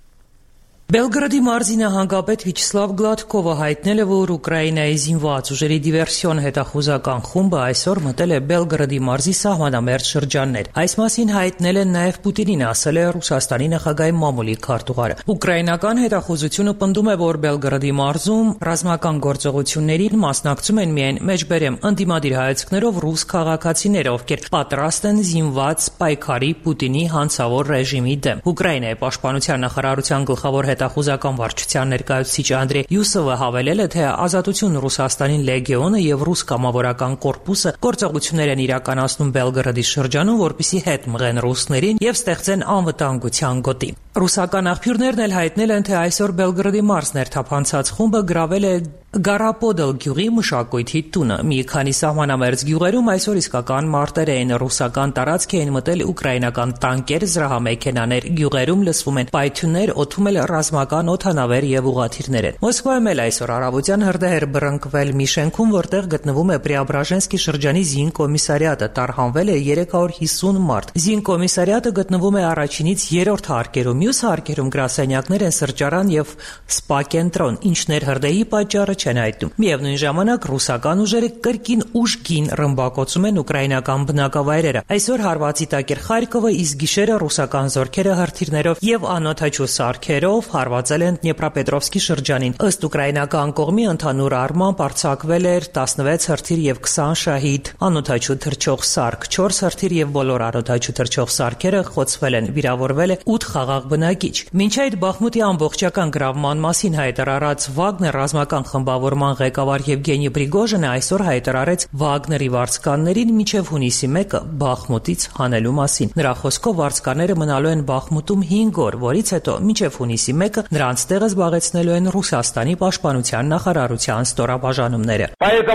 Բելգրադի մարզի նահանգապետ Վիչսլավ Գլադկովը հայտնել է, որ Ուկրաինայի զինված ուժերի դիվերսիոն հետախուզական խումբը այսօր մտել է Բելգրադի մարզի սահմանամերձ շրջաններ։ Այս մասին հայտնել են նաև Պուտինին, ասել է Ռուսաստանի նախագահի մամուլի քարտուղարը։ Ուկրաինական հետախուզությունը պնդում է, որ Բելգրադի մարզում ռազմական գործողություններին մասնակցում են միայն մեջբերեմ ընդդիմադիր հայացքներով ռուս քաղաքացիներ, ովքեր պատրաստ են զինված պայքարի Պուտինի հանցավոր ռեժիմի դեմ։ Ուկրաինայի պաշտպանության նախարարության գլխավոր հետախուզական վարչության ներկայացուցիչ Անդրեյ Յուսովը հավելել է, թե Ազատություն Ռուսաստանին լեգիոնը եւ ռուս կամավորական կորպուսը գործողություններ են իրականացնում Բելգրադի շրջանում, որպեսզի հետ մղեն ռուսներին եւ ստեղծեն անվտանգության գոտի։ Ռուսական աղբյուրներն էլ հայտնել են, թե այսօր Բելգրադի մարզն ներթափանցած խումբը գրավել է Գարապոդել գյուղի մշակույթի տունը։ Մի քանի սահմանամերձ գյուղերում այսօր իսկական մարտեր էին, ռուսական տարածք էին մտել ուկրաինական տանկեր, զրահամեքենաներ, գյուղերում լսվում են պայթյուններ, օդում էլ ռազմական օդանավեր եւ ուղղաթիռներ են։ Մոսկվայում էլ այսօր առավոտյան հրդեհ բռնկվել մի շենքում, որտեղ գտնվում է Պրեաբրաժենսկի շրջանի զինկոմիսարիատը, տարհանվել է երեք հարյուր հիսուն մարդ։ Զինկոմիսարիատը գտնվում է առաջինից երրորդ հարկերում, մյուս հարկերում գրասենյակներ են, սրճարան եւ սպա կենտրոն, ինչներ հրդեհի պատճառը չեն հայտնում։ Միևնույն ժամանակ ռուսական ուժերը կրկին ուժգին ռմբակոծում են ուկրաինական բնակավայրերը։ Այսօր հարվածի տակ էր Խարկովը, իսկ գիշերը ռուսական զորքերը հրթիռներով եւ անօդաչու սարքերով հարվածել են Դնեպրոպետրովսկի շրջանին։ Ըստ ուկրաինական կողմի ընդհանուր առմամբ արձակվել էր տասնվեց հրթիռ եւ քսան շահիդ անօդաչու թռչող սարք, չորս հրթիռ եւ բոլոր անօդաչու թռչող սարքերը խոցվել են, վիրավորվել է ութ խաղաղ բնակիչ։ Մինչ այդ Բախմուտի ամբողջական գրավման մասին հայտարարած Վագներ ռազմական խմբավորման ղեկավար Եվգենի Պրիգոժինը այսօր հայտարարեց Վագների վարձկաններին մինչև հունիսի մեկը Բախմուտից հանելու մասին։ Նրա խոսքով վարձկանները մնալու են Բախմուտում հինգ օր, որից հետո մինչև հունիսի մեկը նրանց տեղը զբաղեցնելու են Ռուսաստանի պաշտպանության նախարարության ստորաբաժանումները։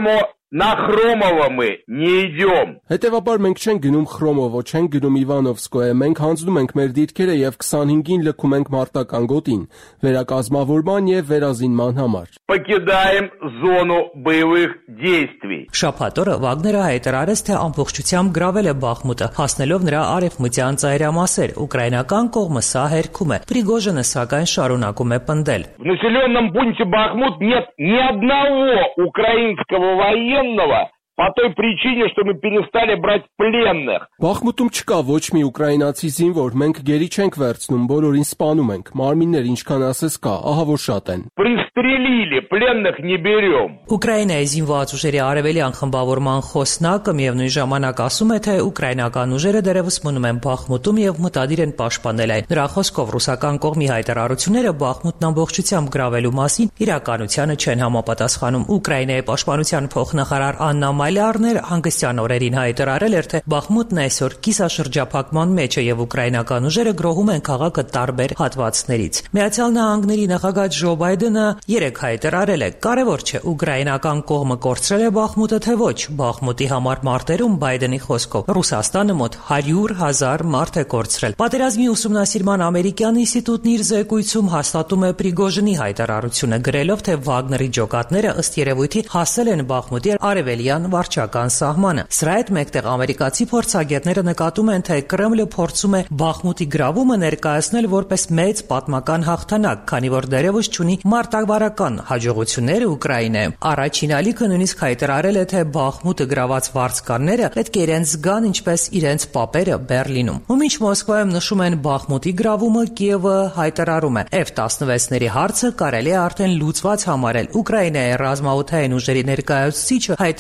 На Хромово мы не идем. Հետևաբար մենք չենք գնում Խրոմովո, չենք գնում Իվանովսկոյե, մենք հանձնում ենք մեր դիրքերը եւ քսանհինգին լքում ենք մարտական գոտին, վերակազմավորման եւ վերազինման համար։ Покидаем зону боевых действий. Շաբաթ օրը Վագները հայտարարեց, թե ամբողջությամբ գրավել է Բախմուտը, հասնելով նրա արևմտյան ծայրամասեր։ Ուկրաինական կողմը սա հերքում է։ Պրիգոժինը սակայն шарունակում է պնդել։ В населенном пункте Бахмут нет ни одного украинского военного по той причине, что мы перестали брать пленных. Բախմուտում չկա ոչ մի ուկրաինացի զինվոր, մենք գերի չենք վերցնում, բոլորին սպանում ենք, մարմիններ ինչքան ասես կա, ահա որ շատ են։ Пристрелили, пленных не берем. Ուկրաինայի զինված ուժերի արևելյան խմբավորման խոսնակը միևնույն ժամանակ ասում է, թե ուկրաինական ուժերը դեռևս մնում են Բախմուտում եւ մտադիր են պաշտպանել այն։ Նրա խոսքով ռուսական կողմի հայտարարությունները Բախմուտն ամբողջությամբ գրավելու մասին իրականությանը չեն համապատասխանում։ Ուկրաինայի պաշտպանության փոխնախարար Աննա Մալյարներ հանգստյան օրերին հայտարարել էր, թե Բախմուտն այսօր կիսաշրջափակման մեջ է եւ ուկրաինական ուժերը գրոհում են քաղաքը տարբեր հատվածներից։ Միացյալ Նահանգների նախագահ Ջո Բայդենը երեք հայտարարել է. կարևոր չէ ուկրաինական կողմը կորցրել է Բախմուտը թե ոչ։ Բախմուտի համար մարտերում Բայդենի խոսքով Ռուսաստանը մոտ հարյուր հազար մարդ է կորցրել։ Պատերազմի ուսումնասիրման ամերիկյան ինստիտուտն իր զեկույցում հաստատում է Պրիգոժինի հայտարարությունը, գրելով, թե Վագների ջոկատները ըստ երևույթի հասել են Բախմուտի արևելյան վարչական սահմանը։ Սրա հետ մեկտեղ ամերիկացի փորձագետները նկատում են, թե Կրեմլը փորձում է Բախմուտի գրավումը ներկայացնել որպես մեծ պատմական հաղթանակ, քանի որ դեռևս չունի մարտավարական հաջողություններ Ուկրաինայում։ Առաջին ալիքը նույնիսկ հայտարարել է, թե Բախմուտը գրաված վարձկանները պետք է իրենց զգան ինչպես իրենց պապերը Բերլինում։ Ու մինչ Մոսկվայում նշում են Բախմուտի գրավումը, Կիևը հայտարարում է. Էֆ տասնվեցների հարցը կարելի է արդեն լուծված համարել։ Ուկրաինայի ռազմաօդային ուժերի ներկայացուցիչը հայտարարել է,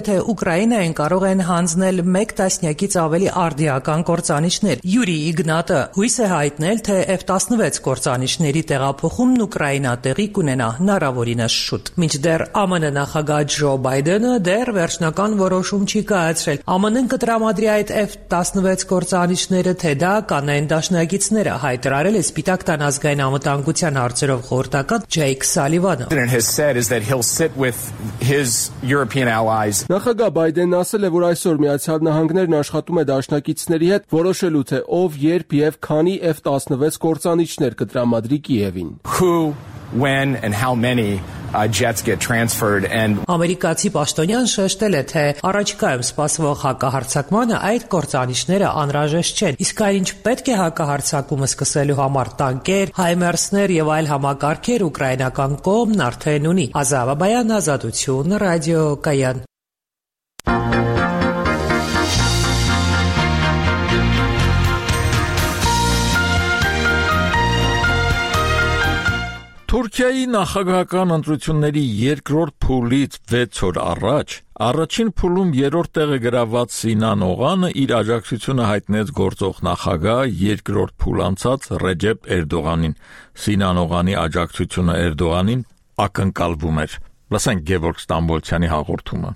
թե Ուկրաինային կարող են հանձնել մեկ տասնյակից ավելի արդիական կործանիչներ։ Յուրի Իգնատը հույս է հայտնել, թե F տասնվեց կործանիչների տեղափոխումն Ուկրաինա տեղի կունենա հնարավորինս շուտ։ Մինչդեռ Ամն նախագահ Ջո Բայդենը դեռ վերջնական որոշում չի կայացրել։ ԱՄՆ-ն կտրամադրի այդ F տասնվեց կործանիչները, թե դա կանեն դաշնակիցները, հայտարարել է Սպիտակ տան ազգային անվտանգության հարցերով խորհրդական Ջեյք Սալիվանը։ Նախագահ Բայդենն ասել է, որ այսօր Միացյալ Նահանգներն աշխատում է դաշնակիցների հետ որոշելու, թե ով, երբ եւ քանի F տասնվեց կործանիչներ կտրամադրի Կիևին։ Who, when and how many Uh, jets get transferred and Ամերիկացի պաշտոնյան շեշտել է, թե առաջիկայում սպասվող հակահարձակմանը այդ կործանիչները անհրաժեշտ չեն։ Իսկ այն ինչ պետք է հակահարձակումը սկսելու համար տանկեր, հայմերսներ եւ այլ համակարգեր ուկրաինական կողմն արդեն ունի։ Ազա Բաբայան, Ազատություն, ռադիո Կայան։ Թուրքիայի նախագահական ընտրությունների երկրորդ փուլից վեց օր առաջ առաջին փուլում երրորդ տեղը գրաված Սինան Օղանը իր աջակցությունը հայտնեց գործող նախագահ երկրորդ փուլ անցած Ռեջեփ Էրդողանին։ Սինան Օղանի աջակցությունը Էրդողանին ակնկալվում էր։ Լսենք Գևորգ Ստամբոլցյանի հաղորդումը։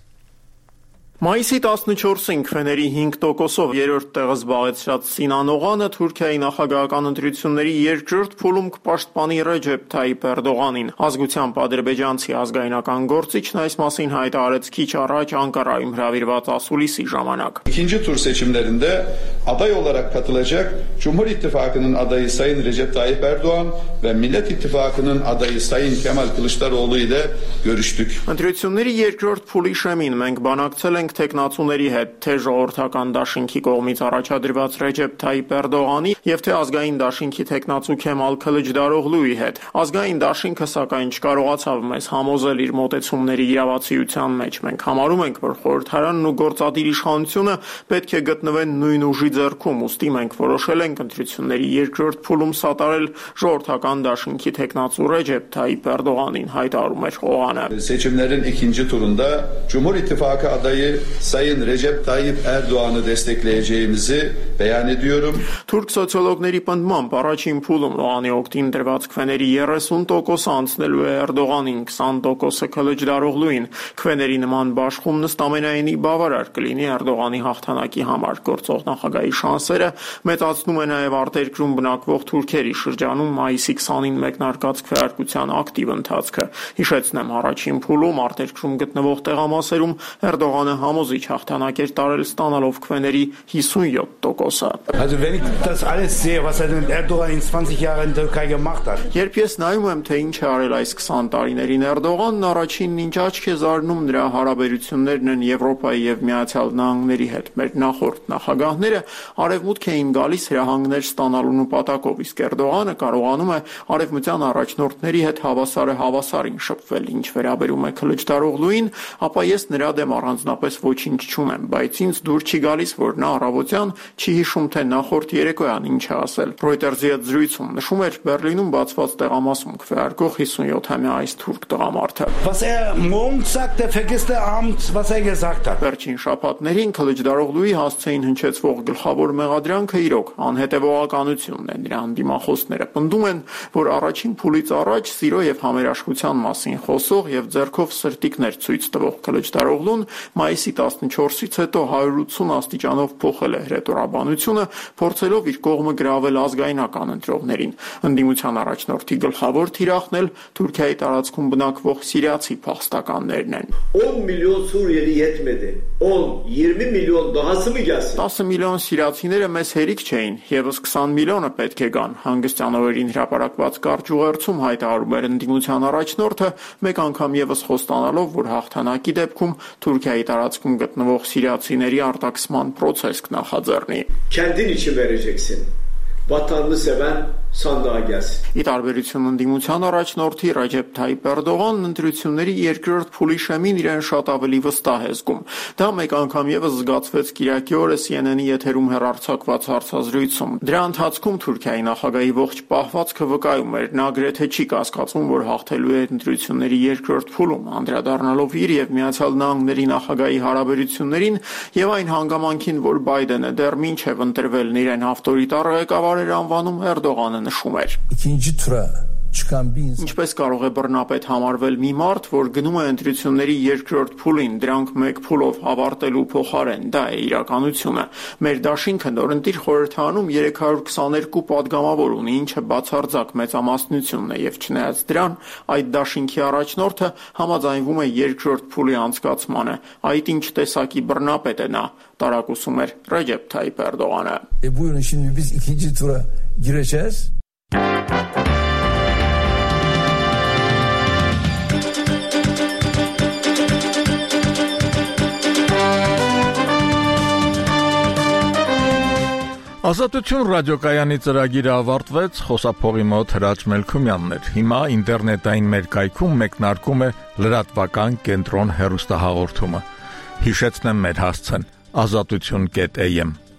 Մայիսի տասնչորսին քվեների հինգ տոկոսով երրորդ տեղը զբաղեցրած Սինան Օղանը Թուրքիայի նախագահական ընտրությունների երկրորդ փուլում կպաշտպանի Ռեջեփ Թայիփ Էրդողանին։ Azgutian ադրբեջանցի ազգայնական գործիչն այս մասին հայտարարեց քիչ առաջ Անկարայում հրավիրված ասուլիսի ժամանակ։ İkinci tur seçimlerinde aday olarak katılacak Cumhur İttifakı'nın adayı Sayın Recep Tayyip Erdoğan ve Millet İttifakı'nın adayı Sayın Kemal Kılıçdaroğlu ile görüştük. Ընտրությունների երկրորդ փուլի շեմին մենք բանակցել ենք տեխնացուների հետ, թե ժողովրդական դաշինքի կողմից առաջադրված Ռեջեփ Թայիփ Էրդողանի եւ թե ազգային դաշինքի տեխնացու Քեմալ Քլիչդարօղլուի հետ։ Ազգային դաշինքը սակայն չկարողացավ մեզ համոզել իր մոտեցումների իրավացիության մեջ։ Մենք համարում ենք, որ խորհրդարանն ու գործադիր իշխանությունը պետք է գտնվեն նույն ուժի ձեռքում, ուստի մենք որոշել ենք ընտրությունների երկրորդ փուլում սատարել ժողովրդական դաշինքի տեխնացու Ռեջեփ Թայիփ Էրդողանին, հայտարարում էր Օղանը։ Seçimlerin ikinci turunda Cumhur İttifakı adayı Sayın Recep Tayyip Erdoğan'ı destekleyeceğimizi beyan ediyorum. Թուրք սոցիոլոգների պնդմամբ առաջին փուլում Օղանի օգտին դրված քվեների երեսուն տոկոսը անցնելու է Էրդողանին, քսան տոկոսը Քլիչդարօղլուին։ Քվեների նման բաշխումն ըստ ամենայնի բավարար կլինի Էրդողանի հաղթանակի համար։ Գործող նախագահի շանսերը մեծացնում է նաև արտերկրում բնակվող թուրքերի շրջանում մայիսի քսանին մեկնարկած քվեարկության ակտիվ ընթացքը։ Հիշեցնեմ, առաջին փուլում արտերկրում գտնվող տեղամասերում Էրդողանը համոզիչ հաղթանակ էր տարել ստանալով քվեների հիսունյոթ տոկոսը։ Also wenn ich das alles sehe, was er mit Erdogan in zwanzig Jahren in Türkei gemacht hat. Երբ ես նայում եմ, թե ինչ է արել այս քսան տարիներին Էրդողանն, առաջինն ինչ աչք է զարնում նրա հարաբերություններն են Եվրոպայի եւ Միացյալ Նահանգների հետ։ Մեր նախորդ նախագահները արևմուտք էին գալիս հրահանգներ ստանալու նպատակով, իսկ Էրդողանը կարողանում է արևմտյան առաջնորդների հետ հավասարը հավասարին շփվել։ Ինչ վերաբերում է Քլիչդարօղլուին, ապա ես նրա դեմ առանձնապես ոչինչ չունեմ, բայց ինձ դուր չի գալիս, որ նա առավոտյան չի հիշում, թե նախորդ երեկոյան ինչ է ասել։ Reuters-ի հետ զրույցում նշում էր Բերլինում բացված տեղամասում քվեարկող հիսունյոթամյա այս թուրք տղամարդը։ Was er morgens sagt, der vergisst er abends, was er gesagt hat. Վերջին շաբաթներին Քլիչդարօղլուի հասցեին հնչեցվող գլխավոր մեղադրանքը իրոք անհետևողականությունն է։ Նրա դիմախոսները պնդում են, որ առաջին փուլից առաջ սիրո եւ համերաշխության մասին խոսող եւ ձեռքով սրտիկներ ցույց տվող Քլիչդարօղլուն մայիսի տասնչորսից հետո հարյուր ութսուն աստիճանով փոխել է հրետորաբանությունը, փորձելով իր կողմը գրավել ազգայնական ընտրողներին։ Ընդդիմության առաջնորդի գլխավոր թիրախն էլ Թուրքիայի տարածքում բնակվող սիրիացի փախստականներն են։ on milyon Suriyeli yetmedi. on yirmi milyon dahası mı gelsin? տասը միլիոն սիրիացիները մեզ հերիք չէին, եւս քսան միլիոնը պետք է գան։ Հանգստյան օրերին հրապարակված կարճ ուղերձում հայտարարում էր ընդդիմության առաջնորդը, մեկ անգամ եւս խոստանալով, որ հաղթանակի դեպքում Թուրքիայի տարածքում գտնվող սիրիացիների արտաքսման process կնախաձեռնի։ Kendin için vereceksin. Vatanını seven sandığa gelsin. Ի տարբերություն ընդդիմության առաջնորդի Ռաջեփ Թայիփ Էրդողանն ընտրությունների երկրորդ փուլի շեմին իրեն շատ ավելի վստահ է զգում։ Դա մեկ անգամ եւս զգացվեց Կիրակի օրը C N N-ի եթերում հեռարձակված հարցազրույցում։ Դրա ընթացքում Թուրքիայի նախագահի ողջ պահվածքը վկայում էր, նա գրեթե չի կասկածում, որ հաղթելու է ընտրությունների երկրորդ փուլում, անդրադառնալով իր եւ Միացյալ Նահանգների նախագահի հարաբերություններին եւ այն հանգամանքին, որ Բայդենը դեռ մինչեւ ընտրվելն իրեն ավտորիտար ղեկավար էր անվանում, Էրդողանը նշում էր. Ինչպես կարող է բռնապետ համարվել մի մարդ, որ գնում է ընտրությունների երկրորդ փուլին, դրանք մեկ փուլով ավարտելու փոխարեն, դա է իրականությունը։ Մեր դաշինքը նորընտիր խորհրդանում երեք հարյուր քսաներկու պատգամավոր ունի, ինչը բացարձակ մեծամասնությունն է, եւ չնայած դրան, այդ դաշինքի առաջնորդը համաձայնվում է երկրորդ փուլի անցկացմանը։ Այդ ինչ տեսակի բռնապետ է նա, տարակուսում էր Ռեջեփ Թայիփ Էրդողանը։ Buyurun şimdi biz ikinci tura gireceğiz. Ազատություն ռադիոկայանի ծրագիրը ավարտվեց, խոսափողի մոտ Հրաչ Մելքումյանն էր։ Հիմա ինտերնետային մեր կայքում մեկնարկում է լրատվական կենտրոն հեռուստահաղորդումը։ Հիշեցնեմ մեր հասցեն՝ ազատություն կետ a m